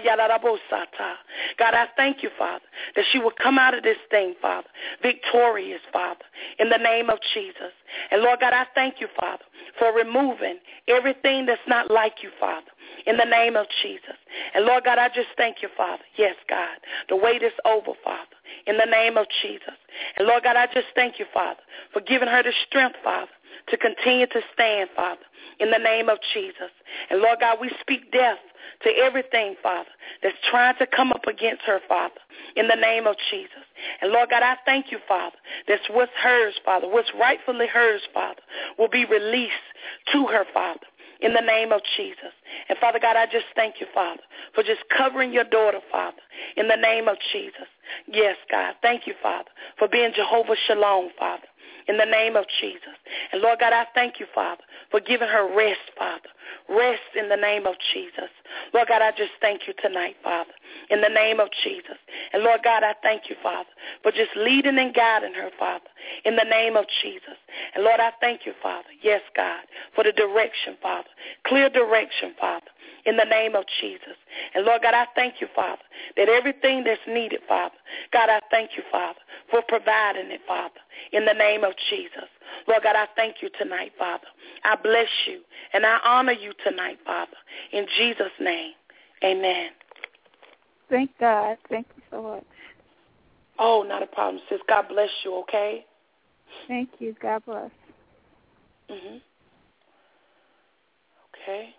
God, I thank you, Father, that she will come out of this thing, Father, victorious, Father, in the name of Jesus. And Lord God, I thank you, Father, for removing everything that's not like you, Father, in the name of Jesus. And Lord God, I just thank you, Father. Yes, God, the wait is over, Father, in the name of Jesus. And Lord God, I just thank you, Father, for giving her the strength, Father, to continue to stand, Father, in the name of Jesus. And Lord God, we speak death to everything, Father, that's trying to come up against her, Father, in the name of Jesus. And Lord God, I thank you, Father, that's what's hers, Father, what's rightfully hers, Father, will be released to her, Father, in the name of Jesus. And Father God, I just thank you, Father, for just covering your daughter, Father, in the name of Jesus. Yes, God, thank you, Father, for being Jehovah Shalom, Father, in the name of Jesus. And Lord God, I thank you, Father, for giving her rest, Father. Rest in the name of Jesus. Lord God, I just thank you tonight, Father, in the name of Jesus. And Lord God, I thank you, Father, for just leading and guiding her, Father, in the name of Jesus. And Lord, I thank you, Father, yes, God, for the direction, Father, clear direction, Father, in the name of Jesus. And Lord God, I thank you, Father, that everything that's needed, Father, God, I thank you, Father, for providing it, Father, in the name of Jesus. Lord God, I thank you tonight, Father. I bless you and I honor you tonight, Father, in Jesus' name. Amen. Thank God. Thank you so much. Oh, not a problem, sis. God bless you, okay? Thank you. God bless. Mm-hmm. Okay.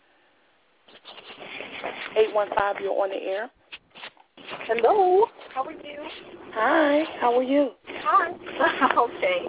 815, you're on the air. Hello. How are you? Hi. How are you? Hi. Okay.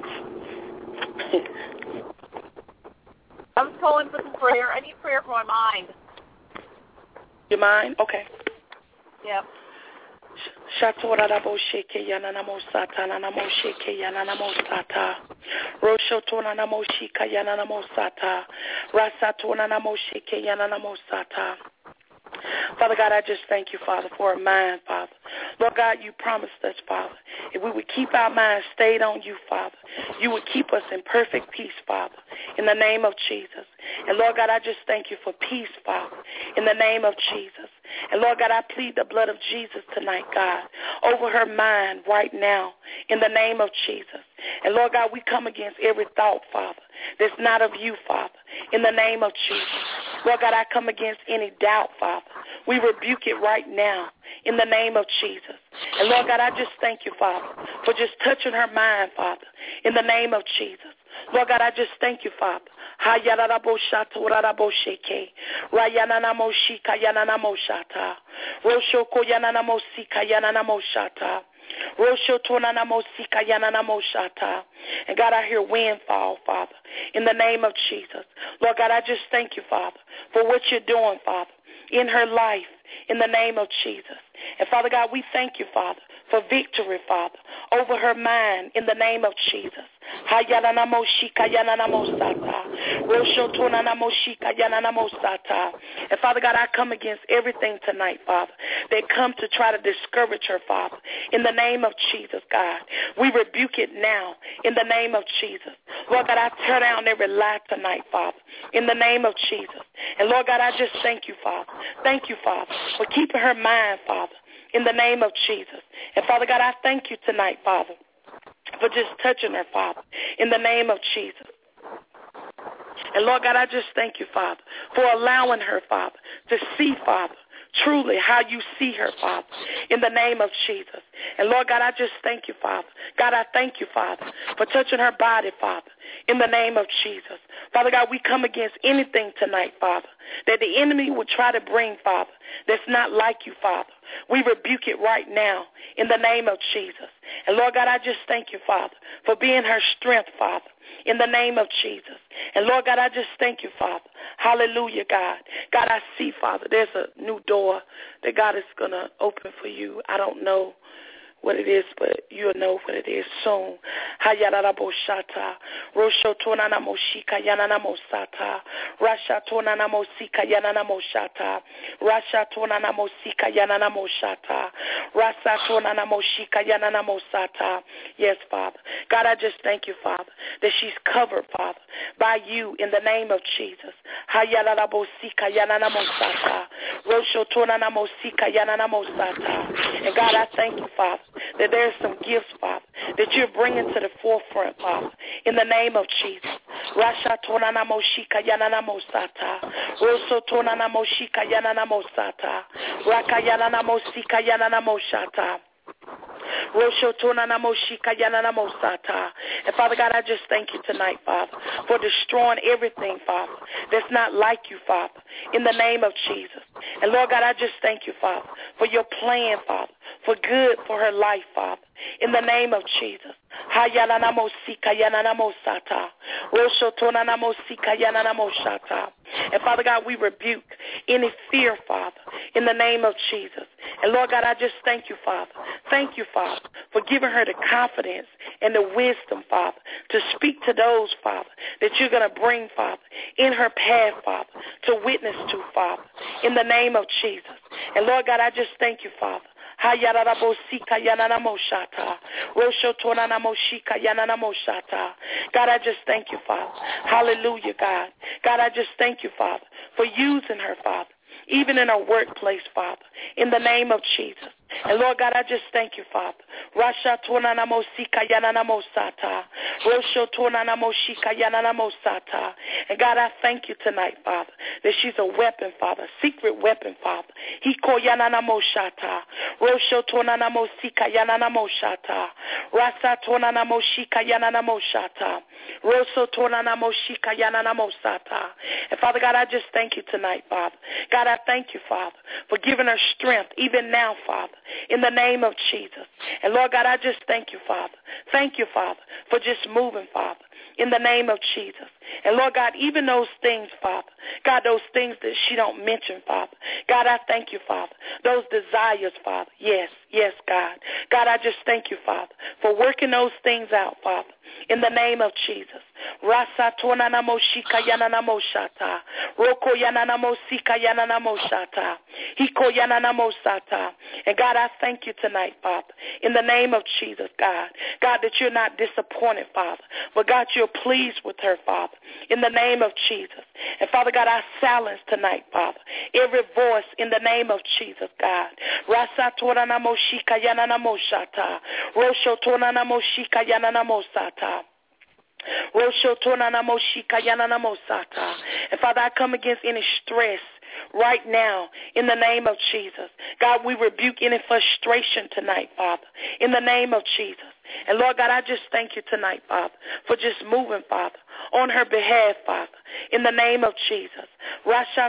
I'm calling for some prayer. I need prayer for my mind. Your mind? Okay. Yep. Shatora rabo sheke yana namo sata na namo sheke yana namo sata. Roshotona namo shika yana namo sata. Rasatona namo sheke yana namo sata. Father God, I just thank you, Father, for a mind, Father. Lord God, you promised us, Father, if we would keep our minds stayed on you, Father, you would keep us in perfect peace, Father, in the name of Jesus. And Lord God, I just thank you for peace, Father, in the name of Jesus. And Lord God, I plead the blood of Jesus tonight, God, over her mind right now, in the name of Jesus. And Lord God, we come against every thought, Father, that's not of you, Father, in the name of Jesus. Lord God, I come against any doubt, Father. We rebuke it right now in the name of Jesus. And Lord God, I just thank you, Father, for just touching her mind, Father, in the name of Jesus. Lord God, I just thank you, Father. And God, I hear wind fall, Father, in the name of Jesus. Lord God, I just thank you, Father, for what you're doing, Father, in her life, in the name of Jesus. And Father God, we thank you, Father, for victory, Father, over her mind, in the name of Jesus. And Father God, I come against everything tonight, Father, that come to try to discourage her, Father, in the name of Jesus, God. We rebuke it now, in the name of Jesus. Lord God, I tear down every lie tonight, Father, in the name of Jesus. And Lord God, I just thank you, Father. Thank you, Father, for keeping her mind, Father, in the name of Jesus. And Father God, I thank you tonight, Father, for just touching her, Father, in the name of Jesus. And Lord God, I just thank you, Father, for allowing her, Father, to see, Father, truly how you see her, Father, in the name of Jesus. And Lord God, I just thank you, Father. God, I thank you, Father, for touching her body, Father, in the name of Jesus. Father God, we come against anything tonight, Father, that the enemy would try to bring, Father, that's not like you, Father. We rebuke it right now in the name of Jesus. And Lord God, I just thank you, Father, for being her strength, Father, in the name of Jesus. And Lord God, I just thank you, Father. Hallelujah, God. God, I see, Father, there's a new door that God is going to open for you. I don't know what it is, but you'll know what it is soon. Hayararaboshata, Roshotonana Moshika Yanana Mosata, Rashatonana Mosika Yanana Moshata, Rashatonana Mosika Yanana Moshata, Rasatonana Moshika Yanana Mosata. Yes, Father. God, I just thank you, Father, that she's covered, Father, by you in the name of Jesus. Hayararabosika Yanana Mosata, Roshotonana Mosika Yanana Mosata. And God, I thank you, Father, that there's some gifts, Father, that you're bringing to the forefront, Father, in the name of Jesus. Rasha tonana moshika yanana mosata. Roso tonana moshika yanana mosata. Raka yanana mosika yanana moshata. And Father God, I just thank you tonight, Father, for destroying everything, Father, that's not like you, Father, in the name of Jesus. And Lord God, I just thank you, Father, for your plan, Father, for good for her life, Father, in the name of Jesus. And Father God, we rebuke any fear, Father, in the name of Jesus. And Lord God, I just thank you, Father. Thank you, Father, for giving her the confidence and the wisdom, Father, to speak to those, Father, that you're going to bring, Father, in her path, Father, to witness to, Father, in the name of Jesus. And Lord God, I just thank you, Father. God, I just thank you, Father. Hallelujah, God. God, I just thank you, Father, for using her, Father, even in her workplace, Father, in the name of Jesus. And Lord God, I just thank you, Father. Rasha tonana mosika yanana mosata. Rosho tonana moshika yanana mosata. And God, I thank you tonight, Father, that she's a weapon, Father, secret weapon, Father. Hiko yanana moshata. Rosho tonana mosika yanana moshata. Rasa tonana moshika yanana moshata. Roso tonana moshika yanana mosata. And Father God, I just thank you tonight, Father. God, I thank you, Father, for giving her strength even now, Father, in the name of Jesus. And Lord God, I just thank you, Father. Thank you, Father, for just moving, Father, in the name of Jesus. And Lord God, even those things, Father, God, those things that she don't mention, Father, God, I thank you, Father. Those desires, Father, yes, God. God, I just thank you, Father, for working those things out, Father, in the name of Jesus. Rasa tonana moshika yanana moshata. Roko yanana mosika yanana moshata. Hiko yanana mosata. And God, I thank you tonight, Father, in the name of Jesus, God. God, that you're not disappointed, Father, but God, you're pleased with her, Father, in the name of Jesus. And Father God, I silence tonight, Father, every voice in the name of Jesus, God. Rasa tonana moshika yanana moshata. Rosho tonana moshika yanana mosata. And Father, I come against any stress right now in the name of Jesus. God, we rebuke any frustration tonight, Father, in the name of Jesus. And, Lord God, I just thank you tonight, Father, for just moving, Father, on her behalf, Father, in the name of Jesus. God,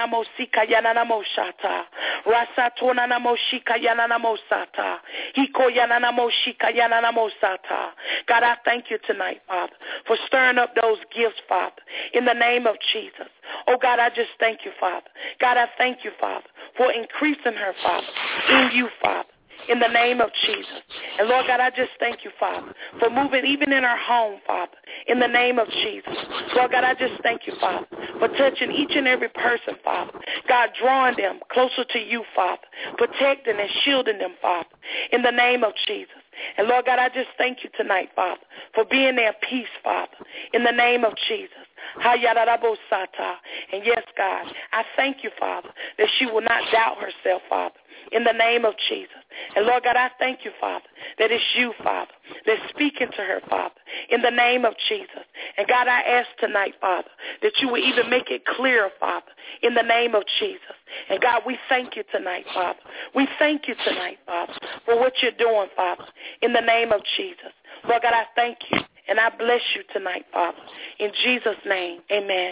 I thank you tonight, Father, for stirring up those gifts, Father, in the name of Jesus. Oh, God, I just thank you, Father. God, I thank you, Father, for increasing her, Father, in you, Father, in the name of Jesus. And, Lord God, I just thank you, Father, for moving even in her home, Father, in the name of Jesus. Lord God, I just thank you, Father, for touching each and every person, Father. God, drawing them closer to you, Father, protecting and shielding them, Father, in the name of Jesus. And, Lord God, I just thank you tonight, Father, for being their peace, Father, in the name of Jesus. And yes, God, I thank you, Father, that she will not doubt herself, Father, in the name of Jesus. And, Lord God, I thank you, Father, that it's you, Father, that's speaking to her, Father, in the name of Jesus. And, God, I ask tonight, Father, that you will even make it clear, Father, in the name of Jesus. And, God, we thank you tonight, Father. We thank you tonight, Father, for what you're doing, Father, in the name of Jesus. Lord God, I thank you, and I bless you tonight, Father. In Jesus' name, amen.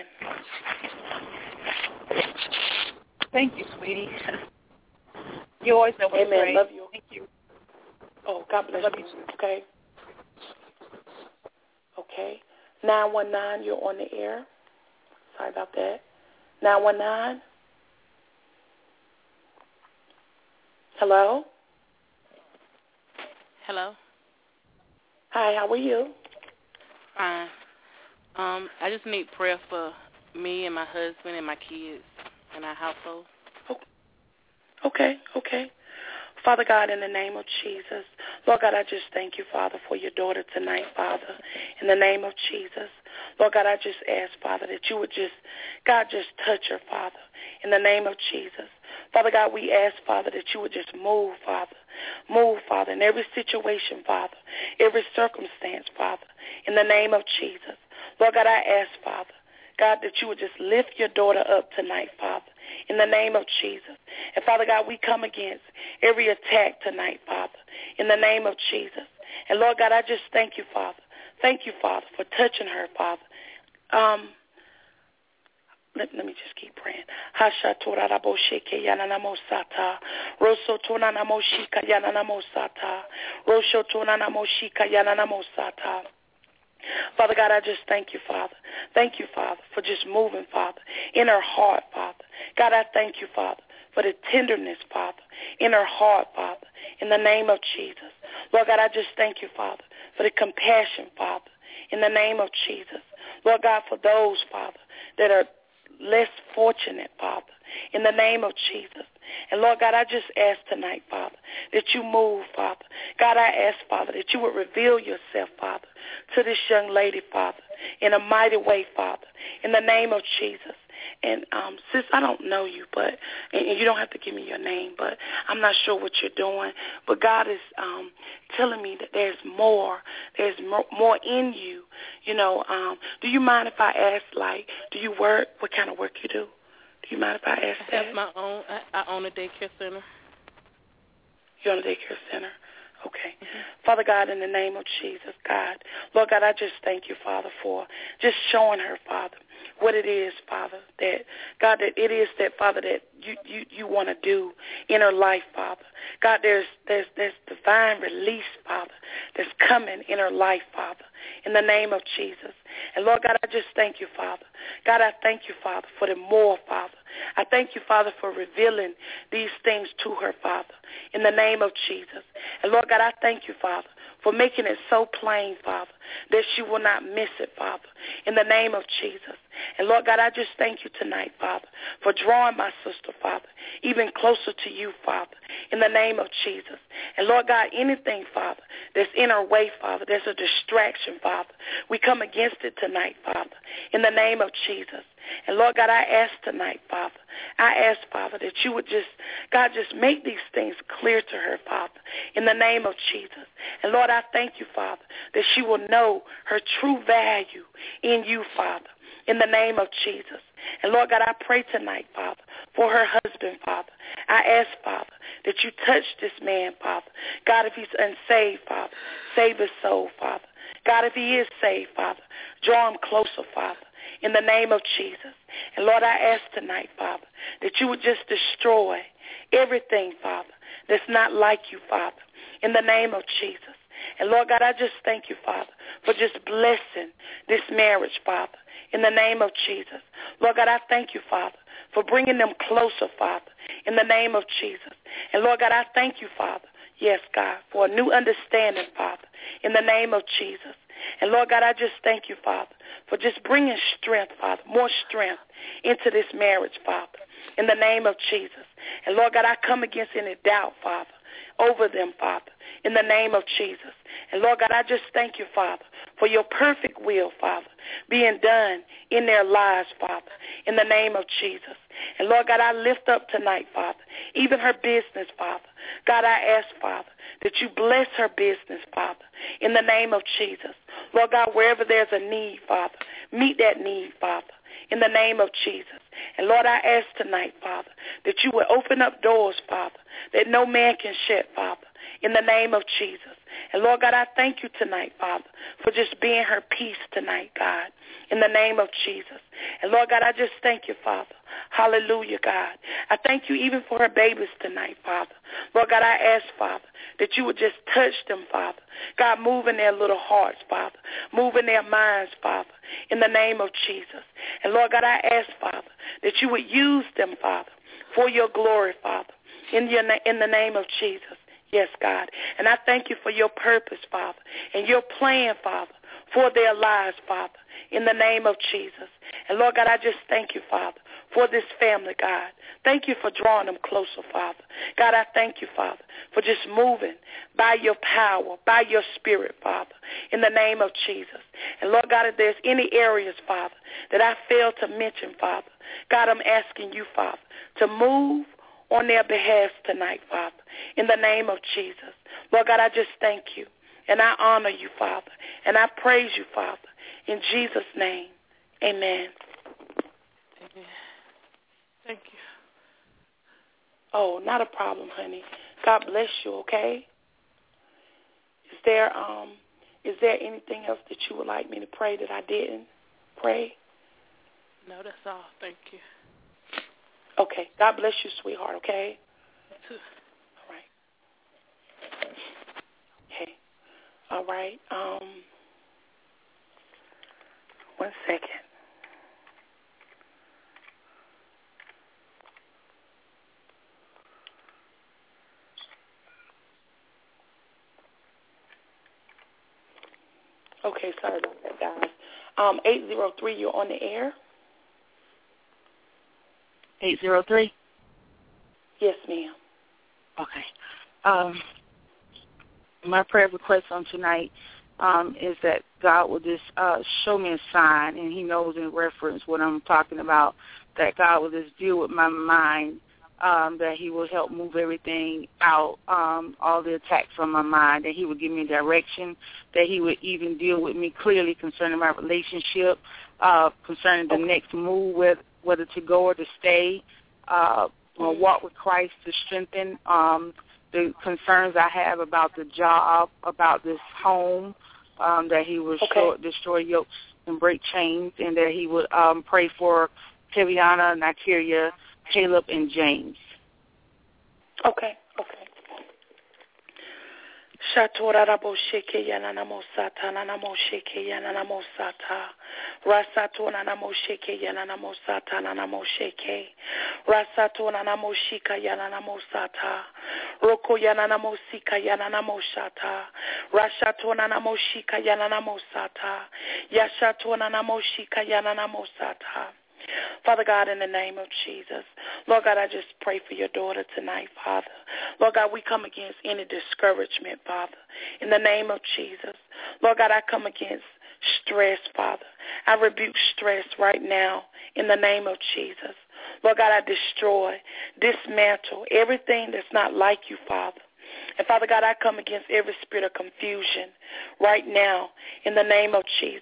Thank you, sweetie. You always know what to Amen. pray. Love you. Thank you. Oh, God bless you. Okay. Okay. 919, you're on the air. Sorry about that. 919. Hello? Hello. Hi, how are you? Fine. I just need prayer for me and my husband and my kids and our household. Okay. Father God, in the name of Jesus, Lord God, I just thank you, Father, for your daughter tonight, Father, in the name of Jesus. Lord God, I just ask, Father, that you would just touch her, Father, in the name of Jesus. Father God, we ask, Father, that you would just move, Father, in every situation, Father, every circumstance, Father, in the name of Jesus. Lord God, I ask, Father, God, that you would just lift your daughter up tonight, Father, in the name of Jesus. And, Father God, we come against every attack tonight, Father, in the name of Jesus. And, Lord God, I just thank you, Father. Thank you, Father, for touching her, Father. Let me just keep praying. Father God, I just thank you, Father. Thank you, Father, for just moving, Father, in her heart, Father. God, I thank you, Father, for the tenderness, Father, in her heart, Father, in the name of Jesus. Lord God, I just thank you, Father, for the compassion, Father, in the name of Jesus. Lord God, for those, Father, that are less fortunate, Father, in the name of Jesus. And, Lord God, I just ask tonight, Father, that you move, Father. God, I ask, Father, that you would reveal yourself, Father, to this young lady, Father, in a mighty way, Father, in the name of Jesus. And, sis, I don't know you, but and you don't have to give me your name, but I'm not sure what you're doing. But God is telling me that there's more in you. You know, do you mind if I ask, like, do you work? What kind of work you do? Do you mind if I ask that? I have my own. I own a daycare center. You own a daycare center? Okay. Mm-hmm. Father God, in the name of Jesus, God, Lord God, I just thank you, Father, for just showing her, Father, what it is, Father, that, God, that it is that, Father, that you want to do in her life, Father. God, there's divine release, Father, that's coming in her life, Father, in the name of Jesus. And, Lord God, I just thank you, Father. God, I thank you, Father, for the more, Father. I thank you, Father, for revealing these things to her, Father, in the name of Jesus. And, Lord God, I thank you, Father, for making it so plain, Father, that she will not miss it, Father, in the name of Jesus. And, Lord God, I just thank you tonight, Father, for drawing my sister, Father, even closer to you, Father, in the name of Jesus. And, Lord God, anything, Father, that's in her way, Father, that's a distraction, Father, we come against it tonight, Father, in the name of Jesus. And, Lord God, I ask tonight, Father, Father, that you would just, God, just make these things clear to her, Father, in the name of Jesus. And, Lord, I thank you, Father, that she will know her true value in you, Father, in the name of Jesus. And, Lord God, I pray tonight, Father, for her husband, Father. I ask, Father, that you touch this man, Father. God, if he's unsaved, Father, Save his soul, Father. God, if he is saved, Father, draw him closer, Father, in the name of Jesus. And, Lord, I ask tonight, Father, that you would just destroy everything, Father, that's not like you, Father, in the name of Jesus. And, Lord God, I just thank you, Father, for just blessing this marriage, Father, in the name of Jesus. Lord God, I thank you, Father, for bringing them closer, Father, in the name of Jesus. And, Lord God, I thank you, Father, yes, God, for a new understanding, Father, in the name of Jesus. And, Lord God, I just thank you, Father, for just bringing strength, Father, more strength into this marriage, Father, in the name of Jesus. And, Lord God, I come against any doubt, Father, over them, Father, in the name of Jesus. And, Lord God, I just thank you, Father, for your perfect will, Father, being done in their lives, Father, in the name of Jesus. And, Lord God, I lift up tonight, Father, even her business, Father. God, I ask, Father, that you bless her business, Father, in the name of Jesus. Lord God, wherever there's a need, Father, meet that need, Father, in the name of Jesus. And, Lord, I ask tonight, Father, that you would open up doors, Father, that no man can shut, Father, in the name of Jesus. And, Lord God, I thank you tonight, Father, for just being her peace tonight, God, in the name of Jesus. And, Lord God, I just thank you, Father. Hallelujah, God. I thank you even for her babies tonight, Father. Lord God, I ask, Father, that you would just touch them, Father. God, move in their little hearts, Father. Move in their minds, Father, in the name of Jesus. And, Lord God, I ask, Father, that you would use them, Father, for your glory, Father, in the name of Jesus. Yes, God. And I thank you for your purpose, Father, and your plan, Father, for their lives, Father, in the name of Jesus. And, Lord God, I just thank you, Father, for this family, God. Thank you for drawing them closer, Father. God, I thank you, Father, for just moving by your power, by your spirit, Father, in the name of Jesus. And, Lord God, if there's any areas, Father, that I failed to mention, Father, God, I'm asking you, Father, to move on their behalf tonight, Father, in the name of Jesus. Lord God, I just thank you, and I honor you, Father, and I praise you, Father, in Jesus' name. Amen. Amen. Thank you. Oh, not a problem, honey. God bless you, okay? Is there anything else that you would like me to pray that I didn't pray? No, that's all. Thank you. Okay. God bless you, sweetheart, okay? You too. All right. Okay. All right. 1 second. Okay, sorry about that, guys. 803, you're on the air. 803? Yes, ma'am. Okay. My prayer request on tonight is that God will just show me a sign, and he knows in reference what I'm talking about, that God will just deal with my mind, that he will help move everything out, all the attacks on my mind, that he would give me direction, that he would even deal with me clearly concerning my relationship, concerning the next move, whether to go or to stay, walk with Christ to strengthen the concerns I have about the job, about this home, that he would destroy yokes and break chains, and that he would pray for Keviana, Nigeria, Caleb, and James. Okay. Shatora rabo sheke yanana mosata nana mosheke yanana mosata rasato nana mosheke yanana mosata nana mosheke rasato nana moshika yanana mosata roko yanana mosika yanana moshata rashato nana moshika yanana mosata yashato nana moshika yanana mosata. Father God, in the name of Jesus, Lord God, I just pray for your daughter tonight, Father. Lord God, we come against any discouragement, Father, in the name of Jesus. Lord God, I come against stress, Father. I rebuke stress right now in the name of Jesus. Lord God, I destroy, dismantle everything that's not like you, Father. And Father God, I come against every spirit of confusion right now in the name of Jesus.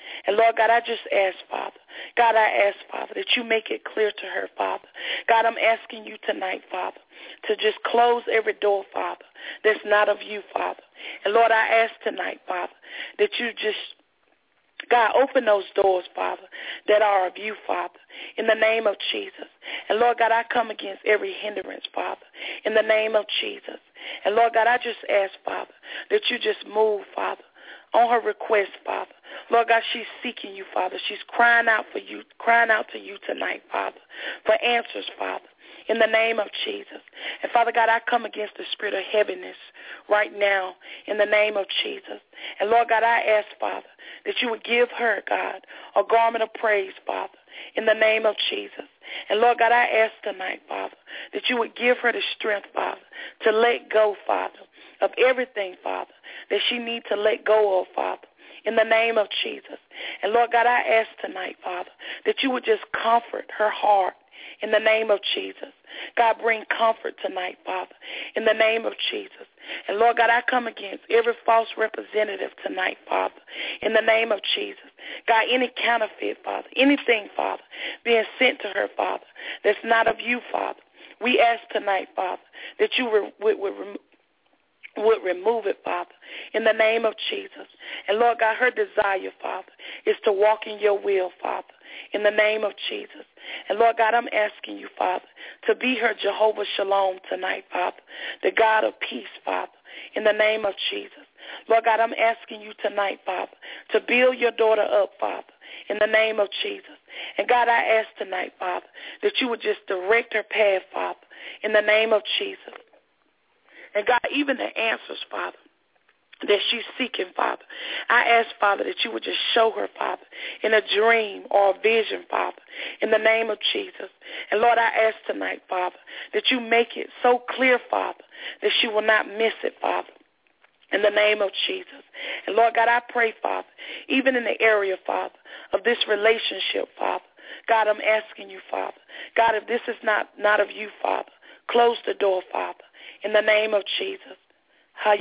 And, Lord God, I just ask, Father. God, I ask, Father, that you make it clear to her, Father. God, I'm asking you tonight, Father, to just close every door, Father, that's not of you, Father. And, Lord, I ask tonight, Father, that you just, God, open those doors, Father, that are of you, Father, in the name of Jesus. And, Lord God, I come against every hindrance, Father, in the name of Jesus. And, Lord God, I just ask, Father, that you just move, Father, on her request, Father. Lord God, she's seeking you, Father. She's crying out for you, crying out to you tonight, Father, for answers, Father, in the name of Jesus. And, Father God, I come against the spirit of heaviness right now in the name of Jesus. And, Lord God, I ask, Father, that you would give her, God, a garment of praise, Father, in the name of Jesus. And, Lord God, I ask tonight, Father, that you would give her the strength, Father, to let go, Father, of everything, Father, that she needs to let go of, Father, in the name of Jesus. And, Lord God, I ask tonight, Father, that you would just comfort her heart in the name of Jesus. God, bring comfort tonight, Father, in the name of Jesus. And, Lord God, I come against every false representative tonight, Father, in the name of Jesus. God, any counterfeit, Father, anything, Father, being sent to her, Father, that's not of you, Father. We ask tonight, Father, that you would remove it, Father, in the name of Jesus. And, Lord God, her desire, Father, is to walk in your will, Father, in the name of Jesus. And, Lord God, I'm asking you, Father, to be her Jehovah Shalom tonight, Father, the God of peace, Father, in the name of Jesus. Lord God, I'm asking you tonight, Father, to build your daughter up, Father, in the name of Jesus. And, God, I ask tonight, Father, that you would just direct her path, Father, in the name of Jesus. And, God, even the answers, Father, that she's seeking, Father, I ask, Father, that you would just show her, Father, in a dream or a vision, Father, in the name of Jesus. And, Lord, I ask tonight, Father, that you make it so clear, Father, that she will not miss it, Father, in the name of Jesus. And, Lord God, I pray, Father, even in the area, Father, of this relationship, Father, God, I'm asking you, Father, God, if this is not of you, Father, close the door, Father, in the name of Jesus. And,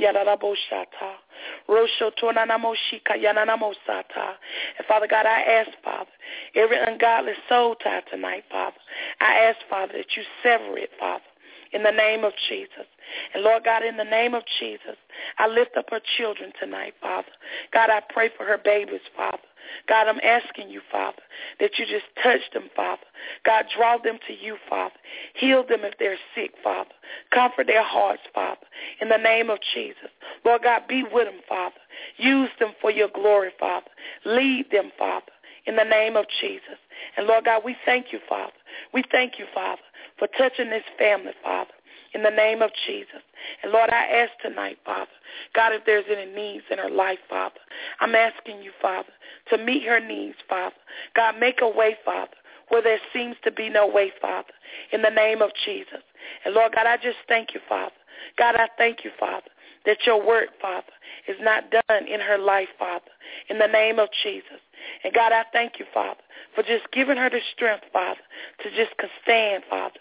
Father God, I ask, Father, every ungodly soul tie tonight, Father, I ask, Father, that you sever it, Father, in the name of Jesus. And, Lord God, in the name of Jesus, I lift up her children tonight, Father. God, I pray for her babies, Father. God, I'm asking you, Father, that you just touch them, Father. God, draw them to you, Father. Heal them if they're sick, Father. Comfort their hearts, Father, in the name of Jesus. Lord God, be with them, Father. Use them for your glory, Father. Lead them, Father, in the name of Jesus. And, Lord God, we thank you, Father. We thank you, Father, for touching this family, Father, in the name of Jesus. And, Lord, I ask tonight, Father, God, if there's any needs in her life, Father, I'm asking you, Father, to meet her needs, Father. God, make a way, Father, where there seems to be no way, Father, in the name of Jesus. And, Lord God, I just thank you, Father. God, I thank you, Father, that your work, Father, is not done in her life, Father, in the name of Jesus. And, God, I thank you, Father, for just giving her the strength, Father, to just stand, Father,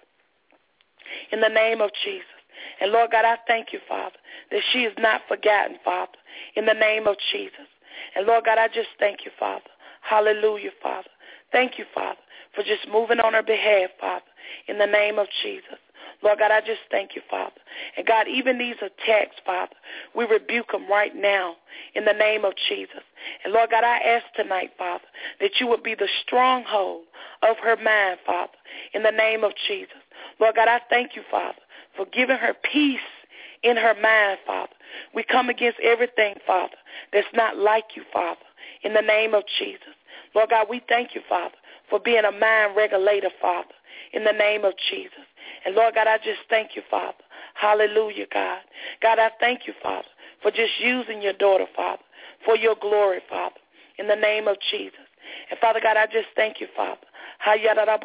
in the name of Jesus. And, Lord God, I thank you, Father, that she is not forgotten, Father, in the name of Jesus. And, Lord God, I just thank you, Father. Hallelujah, Father. Thank you, Father, for just moving on her behalf, Father, in the name of Jesus. Lord God, I just thank you, Father. And, God, even these attacks, Father, we rebuke them right now in the name of Jesus. And, Lord God, I ask tonight, Father, that you would be the stronghold of her mind, Father, in the name of Jesus. Lord God, I thank you, Father, for giving her peace in her mind, Father. We come against everything, Father, that's not like you, Father, in the name of Jesus. Lord God, we thank you, Father, for being a mind regulator, Father, in the name of Jesus. And, Lord God, I just thank you, Father. Hallelujah, God. God, I thank you, Father, for just using your daughter, Father, for your glory, Father, in the name of Jesus. And, Father God, I just thank you, Father. And,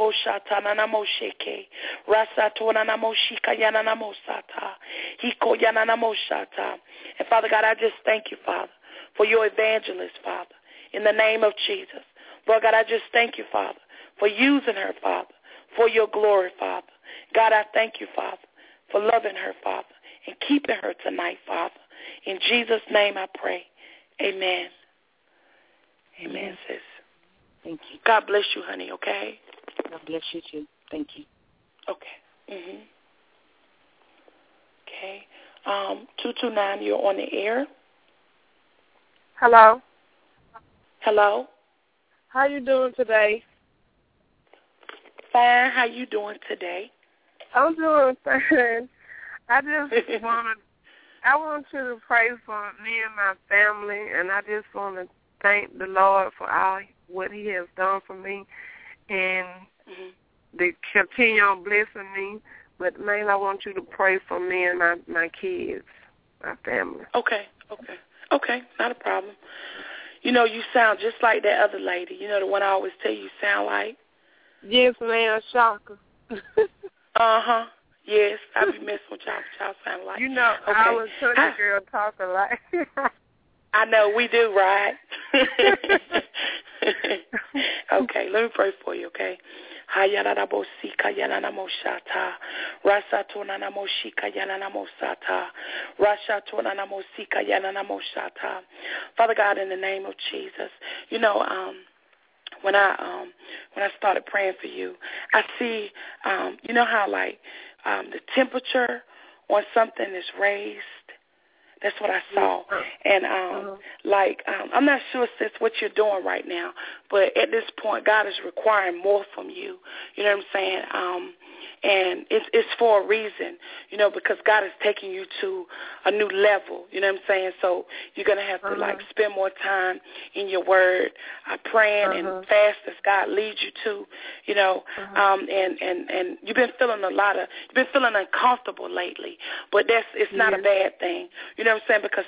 Father God, I just thank you, Father, for your evangelist, Father, in the name of Jesus. Lord God, I just thank you, Father, for using her, Father, for your glory, Father. God, I thank you, Father, for loving her, Father, and keeping her tonight, Father. In Jesus' name I pray. Amen. Amen, sis. Thank you. God bless you, honey, okay? God bless you, too. Thank you. Okay. Okay. 229, you're on the air. Hello. Hello. How you doing today? Fine. How you doing today? I'm doing fine. I just want you to pray for me and my family, and I just want to thank the Lord for all what He has done for me, and to continue on blessing me. But mainly, I want you to pray for me and my kids, my family. Okay, not a problem. You know, you sound just like that other lady. You know, the one I always tell you sound like? Yes, ma'am, Shaka. Yes, I be messing with y'all sound like. You know, okay. I was country girl talking like. I know, we do, right? Okay, let me pray for you, okay? Hayaranabosika yananamoshata. Rasatonanamoshika yananamosata. Rashatonanamosika yananamoshata. Father God, in the name of Jesus, you know, when I started praying for you, I see, you know how like the temperature on something is raised. That's what I saw. And I'm not sure, sis, what you're doing right now, but at this point, God is requiring more from you. You know what I'm saying? And it's for a reason, you know, because God is taking you to a new level. You know what I'm saying? So you're going to have to, like, spend more time in your word, praying and fast as God leads you to, you know. And you've been feeling you've been feeling uncomfortable lately, but it's not a bad thing. You know what I'm saying? Because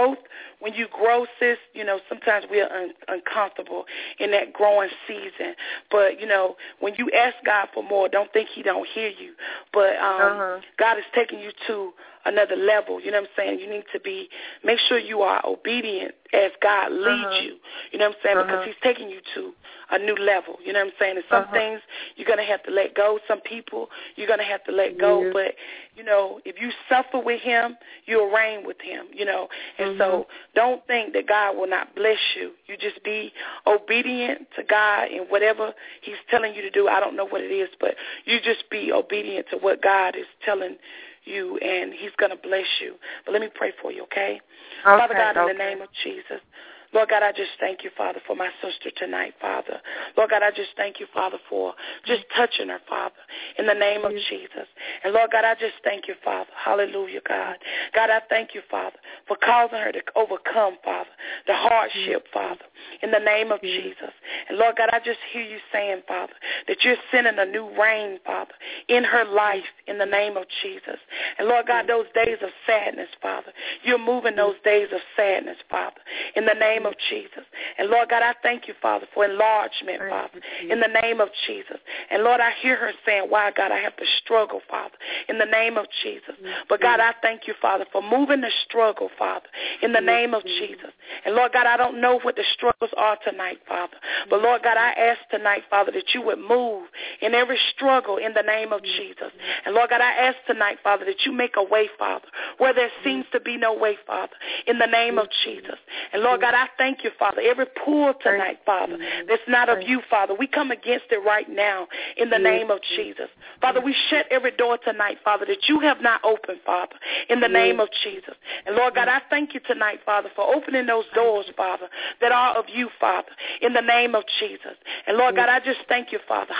when you grow, sis, you know, sometimes we are uncomfortable in that growing season. But, you know, when you ask God for more, don't think He don't hear you. But God is taking you to another level. You know what I'm saying? You need to make sure you are obedient as God leads you. You know what I'm saying? Because He's taking you to a new level. You know what I'm saying? And some things you're going to have to let go. Some people you're going to have to let go. But, you know, if you suffer with Him, you'll reign with Him, you know. And so don't think that God will not bless you. You just be obedient to God in whatever He's telling you to do. I don't know what it is, but you just be obedient to what God is telling you, and He's going to bless you. But let me pray for you, okay? Father God, in the name of Jesus, Lord God, I just thank you, Father, for my sister tonight, Father. Lord God, I just thank you, Father, for just touching her, Father, in the name of Jesus. And Lord God, I just thank you, Father. Hallelujah, God. God, I thank you, Father, for causing her to overcome, Father, the hardship, Father, in the name of Jesus. And Lord God, I just hear you saying, Father, that you're sending a new rain, Father, in her life in the name of Jesus. And Lord God, those days of sadness, Father, you're moving those days of sadness, Father, in the name of Jesus. And Lord God, I thank you, Father, for enlargement, Father, in the name of Jesus. And Lord, I hear her saying, why, God, I have to struggle, Father, in the name of Jesus. But God, I thank you, Father, for moving the struggle, Father, in the name of Jesus. And Lord God, I don't know what the struggles are tonight, Father. But Lord God, I ask tonight, Father, that you would move in every struggle in the name of Jesus. And Lord God, I ask tonight, Father, that you make a way, Father, where there seems to be no way, Father, in the name of Jesus. And Lord God, I thank you, Father, every pull tonight, Father, that's not of you, Father, we come against it right now in the name of Jesus. Father, we shut every door tonight, Father, that you have not opened, Father, in the name of Jesus. And Lord God, I thank you tonight, Father, for opening those doors, Father, that are of you, Father, in the name of Jesus. And Lord God, I just thank you, Father.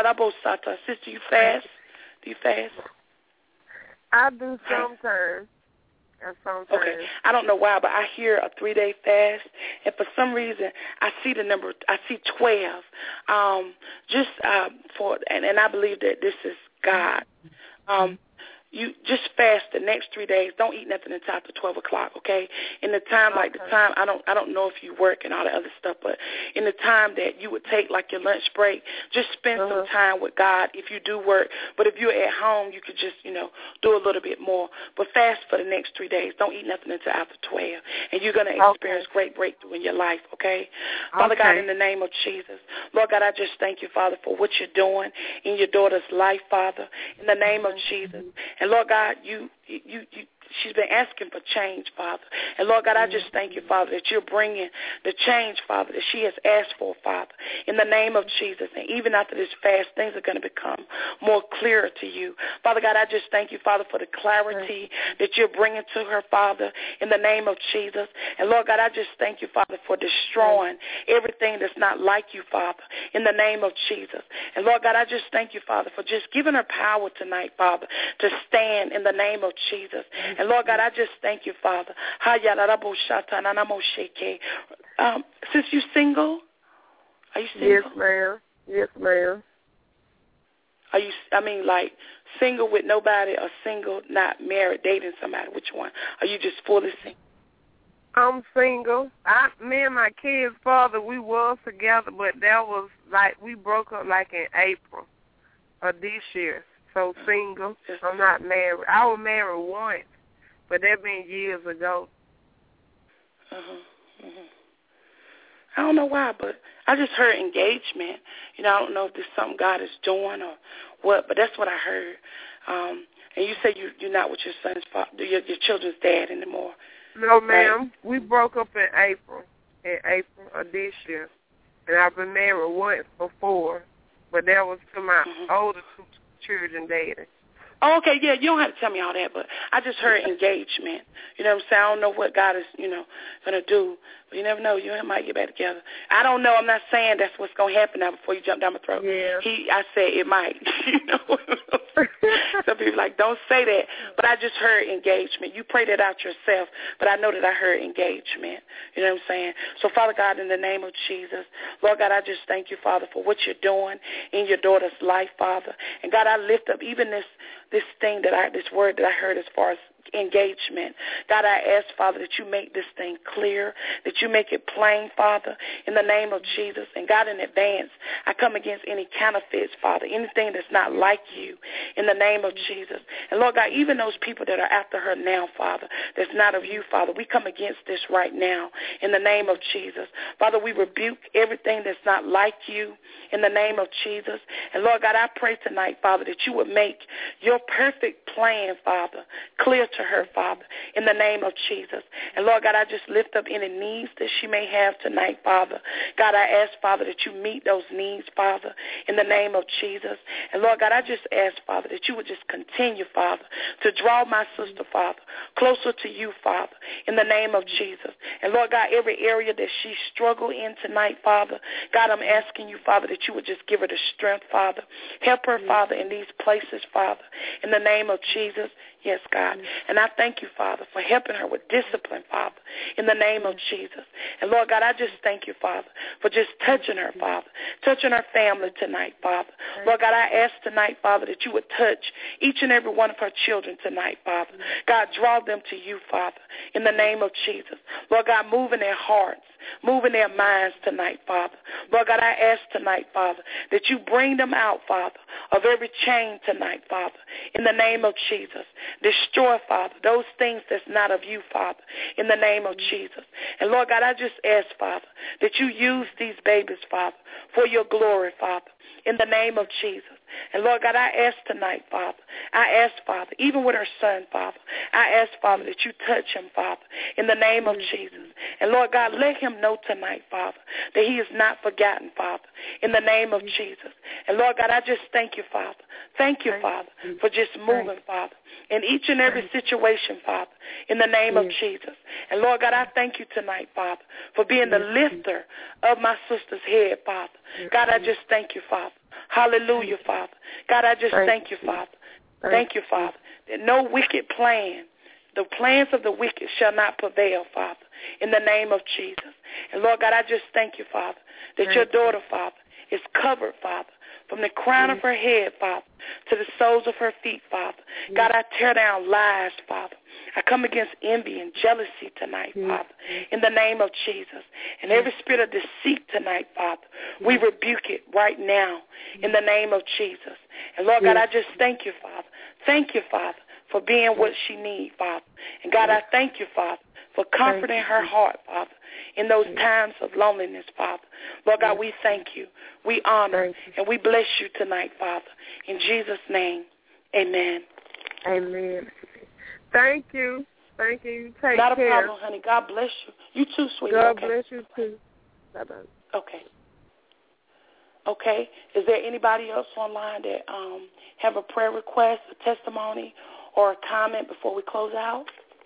Sister, you fast? Do you fast? I do sometimes. Okay, I don't know why, but I hear a 3-day fast, and for some reason, I see 12. And I believe that this is God. You just fast the next 3 days. Don't eat nothing until after 12 o'clock, okay? In the time, I don't know if you work and all that other stuff, but in the time that you would take, like your lunch break, just spend some time with God if you do work. But if you're at home, you could just, do a little bit more. But fast for the next 3 days. Don't eat nothing until after 12. And you're going to experience great breakthrough in your life, okay? Father God, in the name of Jesus, Lord God, I just thank you, Father, for what you're doing in your daughter's life, Father, in the name of Jesus. And Lord God, she's been asking for change, Father. And, Lord God, I just thank you, Father, that you're bringing the change, Father, that she has asked for, Father, in the name of Jesus. And even after this fast, things are going to become more clearer to you. Father God, I just thank you, Father, for the clarity that you're bringing to her, Father, in the name of Jesus. And, Lord God, I just thank you, Father, for destroying everything that's not like you, Father, in the name of Jesus. And, Lord God, I just thank you, Father, for just giving her power tonight, Father, to stand in the name of Jesus. And, Lord God, I just thank you, Father. Since you single, are you single? Yes, ma'am. Yes, ma'am. Are you, like single with nobody or single, not married, dating somebody? Which one? Are you just fully single? I'm single. Me and my kid's father, we was together, but that was we broke up in April of this year. So single. I'm not married. I was married once, but that been years ago. I don't know why, but I just heard engagement. I don't know if this is something God is doing or what, but that's what I heard. And you say you're not with your son's father, your children's dad anymore. No, ma'am. Right? We broke up in April of this year. And I've been married once before, but that was to my older two children dating. Oh, okay, yeah, you don't have to tell me all that, but I just heard engagement. You know what I'm saying? I don't know what God is, going to do, but you never know. You might get back together. I don't know. I'm not saying that's what's going to happen now before you jump down my throat. Yeah. I said it might. Some people like, don't say that, but I just heard engagement. You pray that out yourself, but I know that I heard engagement. You know what I'm saying? So, Father God, in the name of Jesus, Lord God, I just thank you, Father, for what you're doing in your daughter's life, Father. And God, I lift up even this word that I heard as far as engagement. God, I ask, Father, that you make this thing clear, that you make it plain, Father, in the name of Jesus. And God, in advance, I come against any counterfeits, Father, anything that's not like you, in the name of Jesus. And Lord God, even those people that are after her now, Father, that's not of you, Father, we come against this right now, in the name of Jesus. Father, we rebuke everything that's not like you, in the name of Jesus. And Lord God, I pray tonight, Father, that you would make your perfect plan, Father, clear to her, Father, in the name of Jesus. And Lord God, I just lift up any needs that she may have tonight, Father. God, I ask, Father, that you meet those needs, Father, in the name of Jesus. And Lord God, I just ask, Father, that you would just continue, Father, to draw my sister, Father, closer to you, Father, in the name of Jesus. And Lord God, every area that she struggled in tonight, Father, God, I'm asking you, Father, that you would just give her the strength, Father. Help her, Father, in these places, Father, in the name of Jesus. Yes, God. And I thank you, Father, for helping her with discipline, Father, in the name of Jesus. And, Lord God, I just thank you, Father, for just touching her, Father, touching her family tonight, Father. Lord God, I ask tonight, Father, that you would touch each and every one of her children tonight, Father. God, draw them to you, Father, in the name of Jesus. Lord God, move in their hearts, move in their minds tonight, Father. Lord God, I ask tonight, Father, that you bring them out, Father, of every chain tonight, Father, in the name of Jesus. Destroy, Father, those things that's not of you, Father, in the name of Jesus. And Lord God, I just ask, Father, that you use these babies, Father, for your glory, Father, in the name of Jesus. And Lord God, I ask tonight, Father, Father, even with her son, Father, I ask, Father, that you touch him, Father, in the name of Jesus. And Lord God, let him know tonight, Father, that he is not forgotten, Father, in the name of Jesus. And Lord God, I just thank you, Father. Thank you, Father, for just moving, Father, in each and every situation, Father, in the name of Jesus. And Lord God, I thank you tonight, Father, for being the lifter of my sister's head, Father. God, I just thank you, Father. Hallelujah, Father. God, I just thank you, Father. Thank you, Father, that no wicked plan, the plans of the wicked shall not prevail, Father, in the name of Jesus. And Lord God, I just thank you, Father, that your daughter, Father, is covered, Father, from the crown of her head, Father, to the soles of her feet, Father. God, I tear down lies, Father. I come against envy and jealousy tonight, Father, in the name of Jesus. And every spirit of deceit tonight, Father, we rebuke it right now in the name of Jesus. And Lord God, I just thank you, Father. Thank you, Father, for being what she needs, Father. And God, I thank you, Father, for comforting her heart, Father, in those times of loneliness, Father. Lord God, we thank you. We honor and we bless you tonight, Father. In Jesus' name, amen. Amen. Thank you. Thank you. Take Not care. Not a problem, honey. God bless you. You too, sweetie. God okay. bless you, too. Bye-bye. Okay. Okay. Is there anybody else online that have a prayer request, a testimony, or a comment before we close out?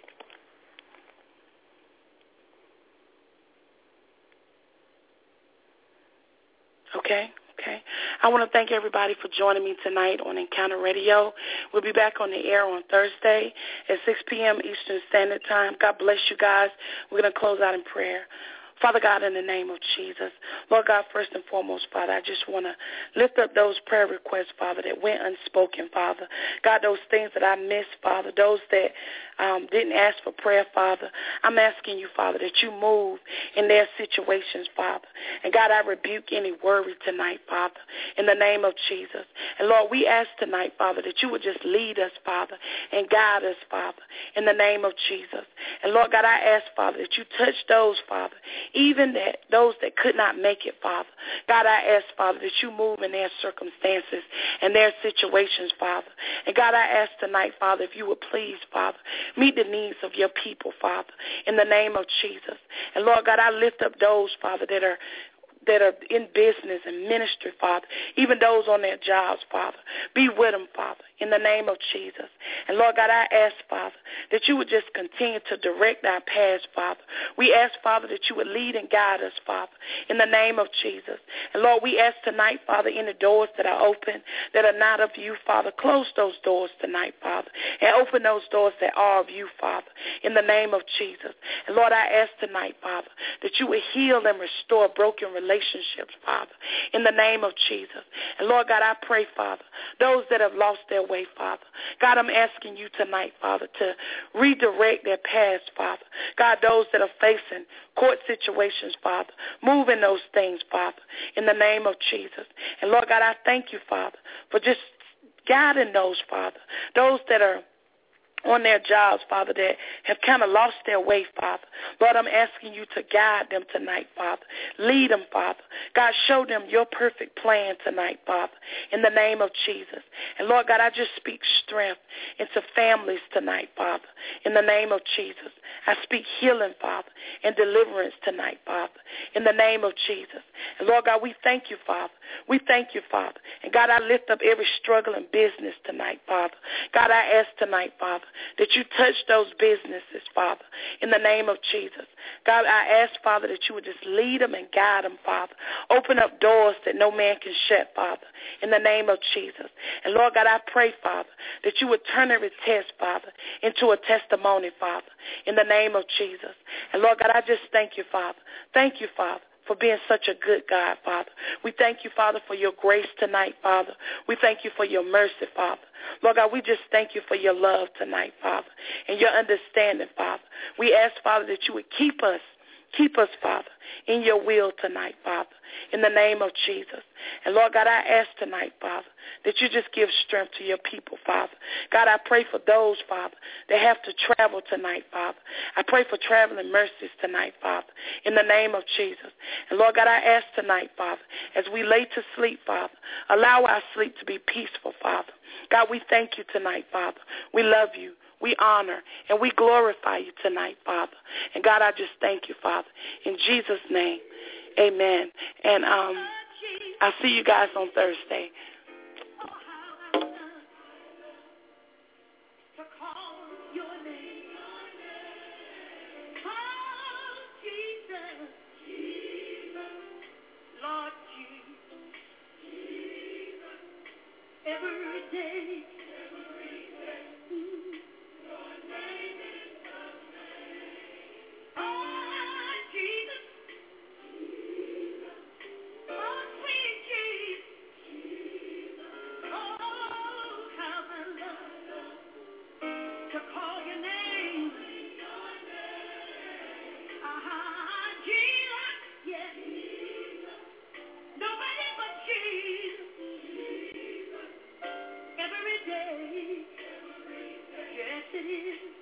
Okay. I want to thank everybody for joining me tonight on Encounter Radio. We'll be back on the air on Thursday at 6 p.m. Eastern Standard Time. God bless you guys. We're going to close out in prayer. Father God, in the name of Jesus, Lord God, first and foremost, Father, I just want to lift up those prayer requests, Father, that went unspoken, Father. God, those things that I missed, Father, those that didn't ask for prayer, Father, I'm asking you, Father, that you move in their situations, Father. And God, I rebuke any worry tonight, Father, in the name of Jesus. And Lord, we ask tonight, Father, that you would just lead us, Father, and guide us, Father, in the name of Jesus. And Lord God, I ask, Father, that you touch those, Father, even that those that could not make it, Father. God, I ask, Father, that you move in their circumstances and their situations, Father. And God, I ask tonight, Father, if you would please, Father, meet the needs of your people, Father, in the name of Jesus. And Lord God, I lift up those, Father, that are in business and ministry, Father, even those on their jobs, Father. Be with them, Father, in the name of Jesus. And Lord God, I ask, Father, that you would just continue to direct our paths, Father. We ask, Father, that you would lead and guide us, Father, in the name of Jesus. And Lord, we ask tonight, Father, any doors that are open that are not of you, Father, close those doors tonight, Father, and open those doors that are of you, Father, in the name of Jesus. And Lord, I ask tonight, Father, that you would heal and restore broken relationships, Father, in the name of Jesus. And Lord God, I pray, Father, those that have lost their way, Father, God, I'm asking you tonight, Father, to redirect their paths, Father. God, those that are facing court situations, Father, move in those things, Father, in the name of Jesus. And Lord God, I thank you, Father, for just guiding those, Father, those that are on their jobs, Father, that have kind of lost their way, Father. Lord, I'm asking you to guide them tonight, Father. Lead them, Father. God, show them your perfect plan tonight, Father, in the name of Jesus. And Lord God, I just speak strength into families tonight, Father, in the name of Jesus. I speak healing, Father, and deliverance tonight, Father, in the name of Jesus. And Lord God, we thank you, Father. We thank you, Father. And God, I lift up every struggling business tonight, Father. God, I ask tonight, Father, that you touch those businesses, Father, in the name of Jesus. God, I ask, Father, that you would just lead them and guide them, Father. Open up doors that no man can shut, Father, in the name of Jesus. And Lord God, I pray, Father, that you would turn every test, Father, into a testimony, Father, in the name of Jesus. And Lord God, I just thank you, Father. Thank you, Father, for being such a good God, Father. We thank you, Father, for your grace tonight, Father. We thank you for your mercy, Father. Lord God, we just thank you for your love tonight, Father, and your understanding, Father. We ask, Father, that you would keep us, Father, in your will tonight, Father, in the name of Jesus. And Lord God, I ask tonight, Father, that you just give strength to your people, Father. God, I pray for those, Father, that have to travel tonight, Father. I pray for traveling mercies tonight, Father, in the name of Jesus. And Lord God, I ask tonight, Father, as we lay to sleep, Father, allow our sleep to be peaceful, Father. God, we thank you tonight, Father. We love you. We honor and we glorify you tonight, Father. And God, I just thank you, Father. In Jesus' name, amen. And I'll see you guys on Thursday. Every day. Yes, it is.